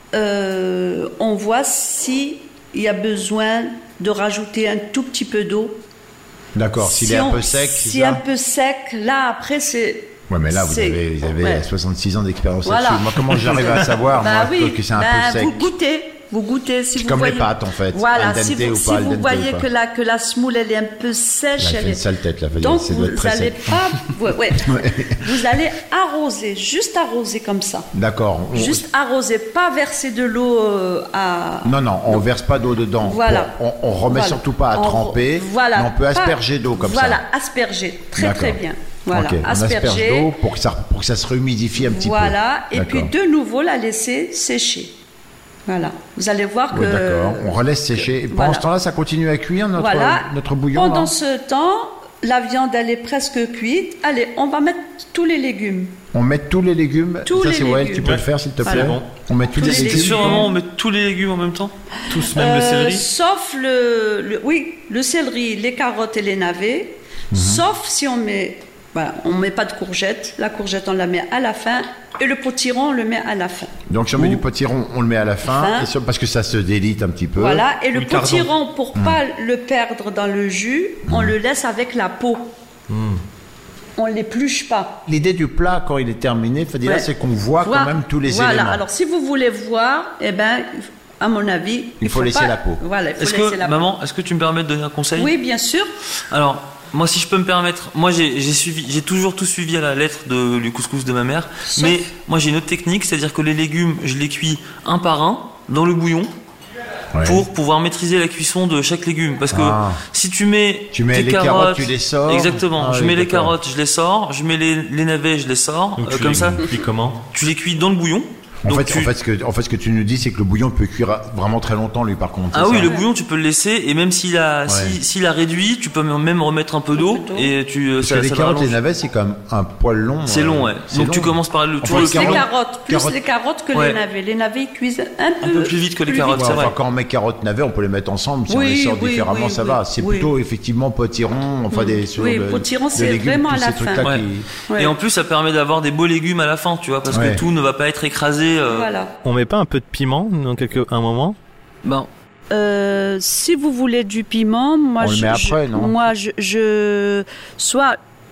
euh, on voit s'il y a besoin de rajouter un tout petit peu d'eau. D'accord, s'il Si est un on- peu sec, c'est Si ça? un peu sec, là après c'est... Ouais, mais là, vous c'est- avez, vous avez ouais. soixante-six ans d'expérience Voilà. là-dessus. Moi, comment j'arrive à savoir, Bah moi, oui, que c'est un bah, peu sec? vous goûtez, vous goûtez si C'est vous comme les voyez. pâtes, en fait. Voilà, Al dente si vous, ou si pas al vous dente voyez ou pas. que la, que la semoule elle est un peu sèche, Là, elle elle fait une est... sale tête, là, donc ça doit être vous très allez sec. pas, ouais, ouais. vous allez arroser, juste arroser comme ça, D'accord. On- juste arroser, pas verser de l'eau euh, à. Non, non, on verse pas d'eau dedans. Voilà. On, on remet Voilà. surtout pas à On- tremper. Voilà. Mais on peut Pas- asperger d'eau comme Voilà, ça. asperger, très très D'accord. bien. Voilà, Ok, on asperge asperger. d'eau pour que ça, pour que ça se réhumidifie un petit Voilà, peu. et puis D'accord. de nouveau la laisser sécher. Voilà, vous allez voir que. Ouais, d'accord. On relaisse sécher. Et pendant Voilà. ce temps-là, ça continue à cuire notre, Voilà. notre bouillon. Pendant là ce temps, la viande elle est presque cuite. Allez, on va mettre tous les légumes. On met tous les légumes. Tous ça, les c'est ouais, légumes. tu peux le faire, s'il te plaît. Voilà. Bon. On met tous, Tous les les légumes. C'est sûr, vraiment, on met tous les légumes en même temps? Tous, même le Euh, céleri? Sauf le, le- oui, le céleri, les carottes et les navets. Mhm. Sauf si on met, voilà, on met pas de courgette. La courgette on la met à la fin et le potiron on le met à la fin. Donc, si on met du potiron, on le met à la fin. Fin. Et ça, parce que ça se délite un petit peu. Voilà, et le le cardon. potiron pour Mhm. pas le perdre dans le jus, on le laisse avec la peau. Mhm. On l'épluche pas. L'idée du plat, quand il est terminé, Fadila, Ouais. c'est qu'on voit quand Voilà. même tous les Voilà. éléments. Alors, si vous voulez voir, eh ben, à mon avis, Il faut faut laisser pas- la peau. Voilà, il faut Est-ce laisser que, la peau. maman, est-ce que tu me permets de donner un conseil? Oui, bien sûr. Alors, moi, si je peux me permettre, moi, j'ai j'ai suivi, j'ai toujours tout suivi à la lettre de, du couscous de ma mère. Sauf- Mais moi, j'ai une autre technique, c'est-à-dire que les légumes, je les cuis un par un dans le bouillon Ouais. pour pouvoir maîtriser la cuisson de chaque légume. Parce que Ah. si tu mets, Tu mets tes les carottes, tu les sors. Exactement. Ah je oui, mets les d'accord. carottes, je les sors. Je mets les, les navets, je les sors. Donc Euh, tu comme les ça, cuis comment? tu les cuis dans le bouillon. En Donc fait, tu- en, fait, ce que, en fait, ce que tu nous dis, c'est que le bouillon peut cuire vraiment très longtemps, lui, par contre. Ah c'est oui, ça le bouillon, tu peux le laisser, et même s'il a, Ouais. si- s'il a réduit, tu peux même remettre un peu d'eau, peu d'eau. et tu, Parce ça, que les ça va carottes, les rallonger. navets, c'est quand même un poil long. C'est euh, long, ouais. c'est Donc tu long. commences par le, Enfin, toujours le les Les bouillon. carottes- carottes, plus carottes- les carottes que Ouais. les navets. Les navets ils cuisent un peu, Un peu plus vite que les carottes, Ouais, c'est enfin, vrai. quand on met carottes, navets, on peut les mettre ensemble. Si on Oui, les sort oui, différemment, oui, ça oui. va. C'est Oui. plutôt, effectivement, potiron, enfin, des, sur Oui, le- potiron, le c'est légume, vraiment tous à la ces fin. trucs-là Ouais. qui- Ouais. Et en plus, ça permet d'avoir des beaux légumes à la fin, tu vois, parce Ouais. que tout ne va pas être écrasé. euh, Voilà. On met pas un peu de piment dans quelque, un moment? Ben, Euh, si vous voulez du piment, moi On le je, met je- après, non moi je, je- soit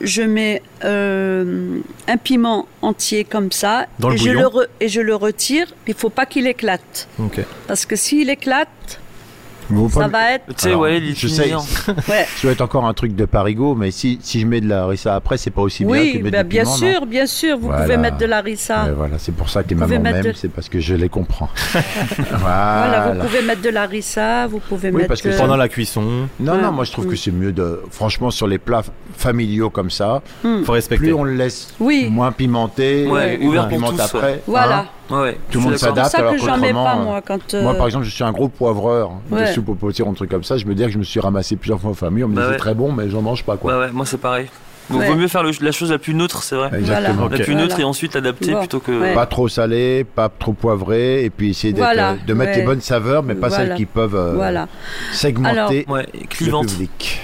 je mets euh, un piment entier comme ça Dans le et, je bouillon. le re- et je le retire. Il ne faut pas qu'il éclate. Ok. Parce que s'il éclate, Vous ça prenez- va être... Tu sais, Alors, ouais, il est je sais, tunisien. Ouais. ça doit être encore un truc de parigot, mais si, si je mets de la harissa après, c'est pas aussi bien Oui, que de mettre bah, du bien piment, sûr, bien sûr. Vous Voilà. pouvez mettre de la harissa. non Ouais, voilà, c'est pour ça que les Vous pouvez mamans mettre m'aiment, de- c'est parce que je les comprends. Voilà, voilà. vous pouvez mettre de la harissa, vous pouvez Oui, mettre... parce que euh, Pendant la cuisson, Non, Ouais. non, moi je trouve que c'est mieux de. Franchement, sur les plats familiaux comme ça, faut respecter. plus on le laisse Oui. moins pimenté, Ouais, plus ouvert on pour pimente tous, après. Voilà. hein. Ouais, ouais. Tout je le monde suis d'accord. s'adapte. C'est pour ça alors que j'en mets qu'autrement, pas, euh, moi, quand... euh, Moi, par exemple, je suis un gros poivreur de Ouais. soupe au potiron, un truc comme ça. Je me dis que je me suis ramassé plusieurs fois en famille. On me Bah dit ouais. c'est très bon, mais j'en mange pas quoi. Ouais, ouais, moi c'est pareil. Donc Ouais. vaut mieux faire le- la chose la plus neutre, c'est vrai. Exactement. Voilà. La Ok. plus neutre Voilà. et ensuite l'adapter Bon. plutôt que. Ouais. Pas trop salé, pas trop poivré, et puis essayer d'être, Voilà, euh, de mettre ouais. les bonnes saveurs, mais pas Voilà. celles qui peuvent euh, Voilà. segmenter Ouais, le clivante. public.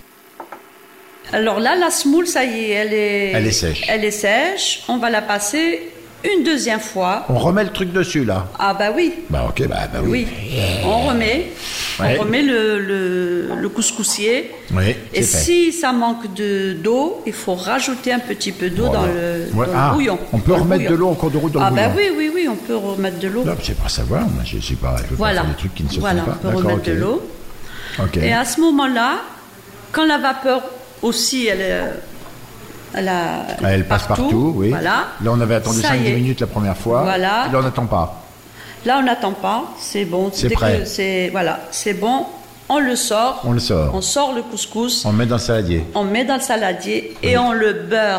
Alors là, la semoule, ça y est, elle est... Elle est sèche. Elle est sèche. On va la passer une deuxième fois. On remet le truc dessus là. Ah bah oui, Bah ok, bah, bah oui. oui. On remet. Ouais. On remet le, le, le couscoussier. Oui, Et c'est fait. si ça manque de, d'eau, il faut rajouter un petit peu d'eau Voilà. dans le, Ouais, dans ah, le bouillon. On peut Dans le remettre bouillon. de l'eau en cours de route dans Ah le bah bouillon. oui, oui, oui, on peut remettre de l'eau. Non, c'est pas savoir, moi je sais pas, je peux Voilà. pas faire des trucs qui ne se Voilà, font on pas. peut D'accord, remettre ok. de l'eau. Ok. Et à ce moment-là, quand la vapeur aussi, elle est... Elle, a, Elle passe partout, oui. Voilà. Là, on avait attendu Ça cinq y dix est. minutes la première fois. Voilà. Et là, on n'attend pas. Là, on n'attend pas. C'est bon. C'est Dès prêt. que c'est voilà, c'est bon. On le sort. On le sort. On sort le couscous. On le met dans le saladier. On met dans le saladier et on le beurre.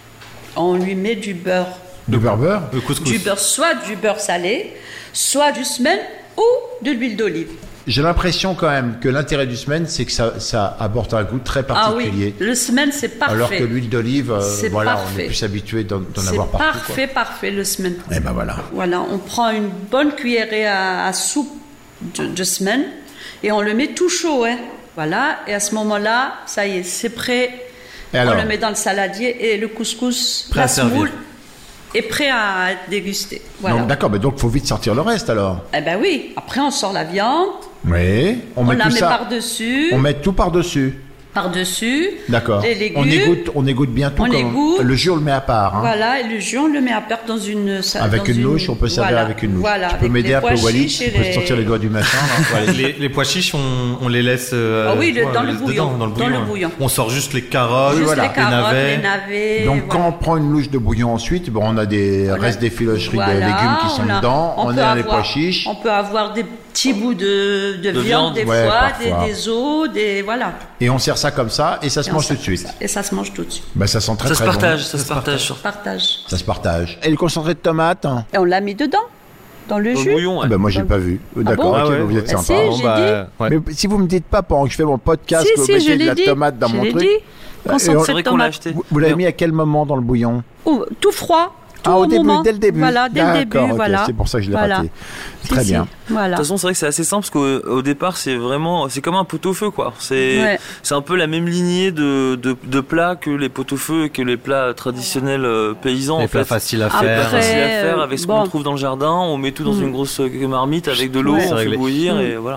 On lui met du beurre. Du beurre beurre Le couscous. Du beurre, soit du beurre salé, soit du semen ou de l'huile d'olive. J'ai l'impression quand même que l'intérêt du semaine, c'est que ça, ça apporte un goût très Ah particulier. oui, le semen, c'est parfait. Alors que l'huile d'olive, euh, C'est voilà, on parfait. est plus habitué d'en, d'en c'est avoir partout. parfait, parfait, le semen. Et ben voilà. Voilà, on prend une bonne cuillerée à, à soupe de, de semaine et on le met tout chaud, hein. Voilà, et à ce moment-là, ça y est, c'est prêt. Et alors On le met dans le saladier et le couscous, Prêt la à servir. semoule, est prêt à être dégusté. Voilà. Donc, d'accord, mais donc faut vite sortir le reste alors. Eh ben oui, après on sort la viande, Oui. On, on, met la tout met ça. par-dessus, On met tout par-dessus. par-dessus, D'accord. les légumes. On égoutte, on égoutte bien tout. On comme- égoutte. Le jus, on le met à part. Hein. Voilà, et le jus, on le met à part dans une... Avec dans une louche, on peut servir voilà, avec une louche. Voilà, tu peux avec m'aider les un peu, pois Walid. chiches Tu et peux les- sortir les doigts du machin. là. Ouais, les, les pois chiches, on, on les laisse euh, Ah oui, le- ouais, dans on le les laisse bouillon, dedans, dans le dans bouillon. le bouillon. On sort juste les carottes, Juste voilà. les carottes, navets. les navets. Donc quand voilà. on prend une louche de bouillon ensuite, bon, on a des On a- restes des filocheries de voilà, légumes qui sont on a- dedans. On, peut a les avoir- pois chiches. On peut avoir des petits bouts de, de, De viande, viande, des ouais, fois, parfois. des, des os, des... Voilà. Et on sert ça comme ça et ça se Et on mange tout sert de suite. comme ça. Et ça se mange tout de suite. Bah, ça sent très Ça se très partage, bon. ça se partage sur Partage. Ça se partage. Et le concentré de tomate hein Et on l'a mis dedans, dans le le jus. bouillon. ouais. Bah, moi j'ai pas vu. D'accord, bon ok, Ah ouais, bah, vous êtes ouais. Ah, sympa. si, j'ai ouais. Mais si vous me dites pas pendant que je fais mon podcast Si, que vous si, je mettez de l'ai la dit. tomate dans je mon l'ai truc, dit. et Concentré on- C'est de vrai qu'on l'a tomate. acheté. vous, vous l'avez mis à quel moment dans le bouillon Oh, tout froid. Tout Ah, au au début, moment. dès le début. Voilà, dès le début, D'accord, ok, voilà. c'est pour ça que je l'ai Voilà. raté. Si, Très si, bien. Voilà. De toute façon, c'est vrai que c'est assez simple parce qu'au au départ, c'est vraiment, c'est comme un pot-au-feu, quoi. C'est, Ouais. c'est un peu la même lignée de, de, de plats que les pot-au-feu et que les plats traditionnels euh, paysans. Les en plats fait. faciles à Après, faire. Facile à euh, faire avec ce bon. qu'on trouve dans le jardin. On met tout dans Mm. une grosse euh, marmite avec de l'eau, Ouais. on C'est fait réglé. bouillir Mm. et voilà.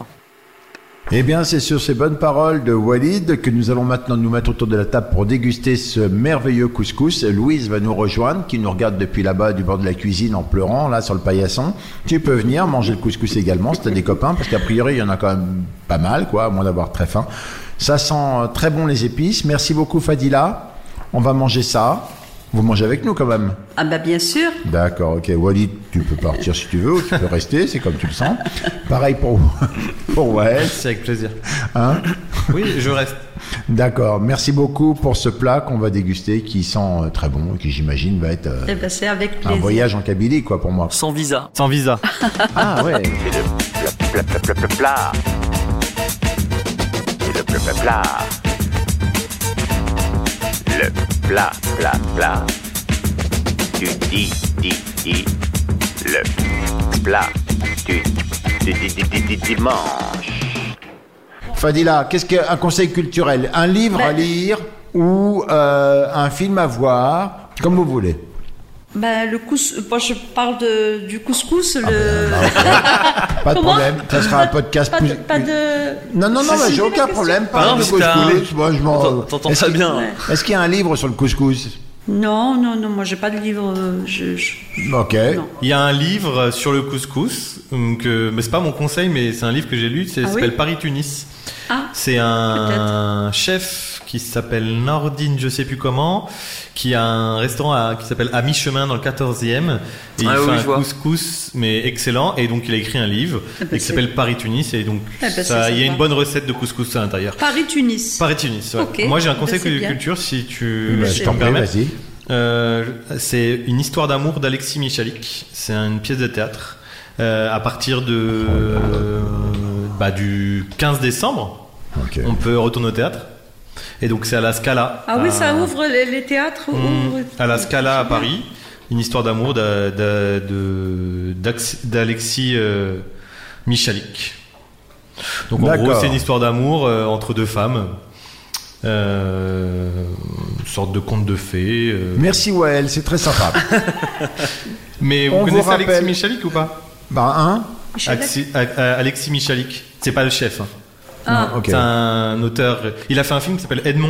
Eh bien, c'est sur ces bonnes paroles de Walid que nous allons maintenant nous mettre autour de la table pour déguster ce merveilleux couscous. Louise va nous rejoindre, qui nous regarde depuis là-bas du bord de la cuisine en pleurant, là, sur le paillasson. Tu peux venir manger le couscous également, si t'as des copains, parce qu'a priori, il y en a quand même pas mal, quoi, à moins d'avoir très faim. Ça sent euh, très bon les épices. Merci beaucoup, Fadila. On va manger ça. Vous mangez avec nous quand même. Ah bah bien sûr. D'accord, ok. Walid, tu peux partir si tu veux, ou tu peux rester, c'est comme tu le sens. Pareil pour pour Wael. C'est avec plaisir. Hein Oui, je reste. D'accord, merci beaucoup pour ce plat qu'on va déguster, qui sent euh, très bon, et qui j'imagine va être euh, Eh ben, c'est avec un plaisir. voyage en Kabylie, quoi, pour moi. Sans visa. Sans visa. Ah ouais. C'est le plat, plat, plat, plat, plat, plat. C'est le plat, plat, plat. Le plat, plat, plat. Tu dis, dis, dis. Le plat du, du, du, du, du, du dimanche. Fadila, qu'est-ce qu'un conseil culturel? Un livre à Ben- lire ou euh, un film à voir, comme vous voulez. Ben, le couscous, moi je parle de, du couscous. Le... Ah, pas de Comment problème, ça sera un podcast Pas plus. de, pas de... Non, non, non, Si, bah, si, j'ai la aucun question. problème. Ah non, Parle mais de c'était un- couscous. Moi, je m'en. T'entends- T'entends Est-ce très qu'il- bien. Ouais. Est-ce qu'il y a un livre sur le couscous? Non, non, non, moi j'ai pas de livre. euh, Je, je- Ok. Non. Il y a un livre sur le couscous, donc, euh, mais c'est pas mon conseil, mais c'est un livre que j'ai lu, c'est- Ah ça s'appelle oui Paris-Tunis. Ah, C'est un chef qui s'appelle Nordine, je sais plus comment, qui a un restaurant à- qui s'appelle À mi-chemin dans le quatorzième. Et il Ah oui, fait je un vois. couscous, mais excellent. Et donc il a écrit un livre Ah bah et qui c'est- s'appelle Paris-Tunis. Et donc Ah bah c'est ça, il y a sympa. une bonne recette de couscous à l'intérieur. Paris-Tunis. Paris-Tunis, ouais. Ok. Moi j'ai un Bah, conseil c'est de bien. culture si tu, Bah, si je tu t'en me prie, permets. vas-y. Euh, c'est une histoire d'amour d'Alexis Michalik. C'est une pièce de théâtre euh, à partir de euh, bah, du quinze décembre. Ok. On peut retourner au théâtre. Et donc c'est à la Scala. Ah oui, ça à- ouvre les, les théâtres. Mmh, ouvre- à la Scala à Paris. Une histoire d'amour d'a- d'a- de- d'Ax- d'Alexis euh, Michalik. Donc en D'accord. gros c'est une histoire d'amour euh, entre deux femmes. Euh, une sorte de conte de fées. euh. Merci Wael, c'est très sympa. Mais vous On vous connaissez rappelle- Alexis Michalik ou pas? Bah un. Michel Axi- A- A- Alexis Michalik. C'est pas le chef. hein. Ah, Ok. C'est un auteur. Il a fait un film qui s'appelle Edmond.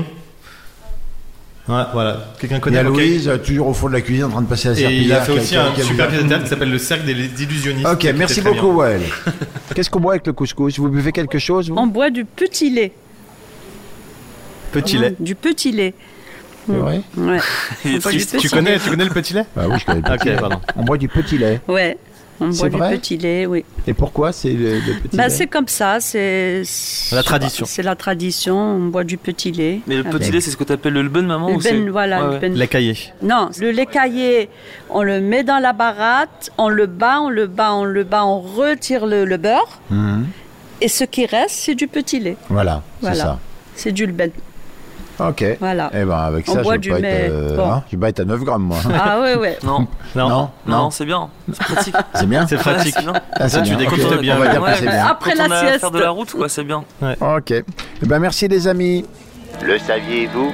Ouais, voilà. Quelqu'un Il y connaît a ok. Louise, euh, toujours au fond de la cuisine en train de passer la Et serpillière. il a fait qui- aussi qui- un qui a super vu- pièce de théâtre qui s'appelle Le Cercle des Illusionnistes. Ok, qui était merci très bien. beaucoup Wael. Qu'est-ce qu'on boit avec le couscous? Vous buvez quelque chose vous on boit du petit lait. Petit lait. Du petit lait. C'est vrai? Ouais. Il est On boit du triste. petit Tu connais, lait. tu connais le petit lait? Bah oui, je connais le petit Ok, lait. pardon. On boit du petit lait. Ouais. On C'est boit du vrai petit lait, oui. Et pourquoi c'est le, le petit Bah, lait? c'est comme ça, c'est La tradition. C'est la tradition, on boit du petit lait. Mais le petit Avec- lait, c'est ce que t'appelles le ben, maman Le ou c'est- ben, voilà, Ouais, le ouais. ben. Lait caillé. Non, le lait caillé, on le met dans la baratte, on le bat, on le bat, on le bat, on retire le, le beurre, Mhm. et ce qui reste, c'est du petit lait. Voilà, c'est Voilà. ça. C'est du ben. Ok. Voilà. Eh ben avec On ça, je boit vais du pas être, lait. euh, Bon. hein, je vais pas être à neuf grammes moi. Ah ouais, ouais. Non, Non. Non, non, c'est bien. C'est pratique. c'est bien. C'est pratique. Ouais, c'est bien. Ah, c'est Ça, tu bien. découvres Ok, bien. On va dire Ouais, que c'est mais bien. Après Quand la on a à faire sieste. de la route, quoi, c'est bien. Ok. Eh ben merci les amis. Le saviez-vous?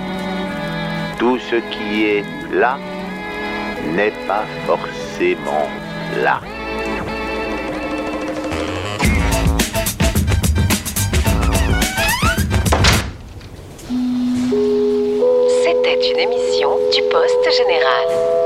Tout ce qui est là n'est pas forcément là. C'était une émission du Poste Général.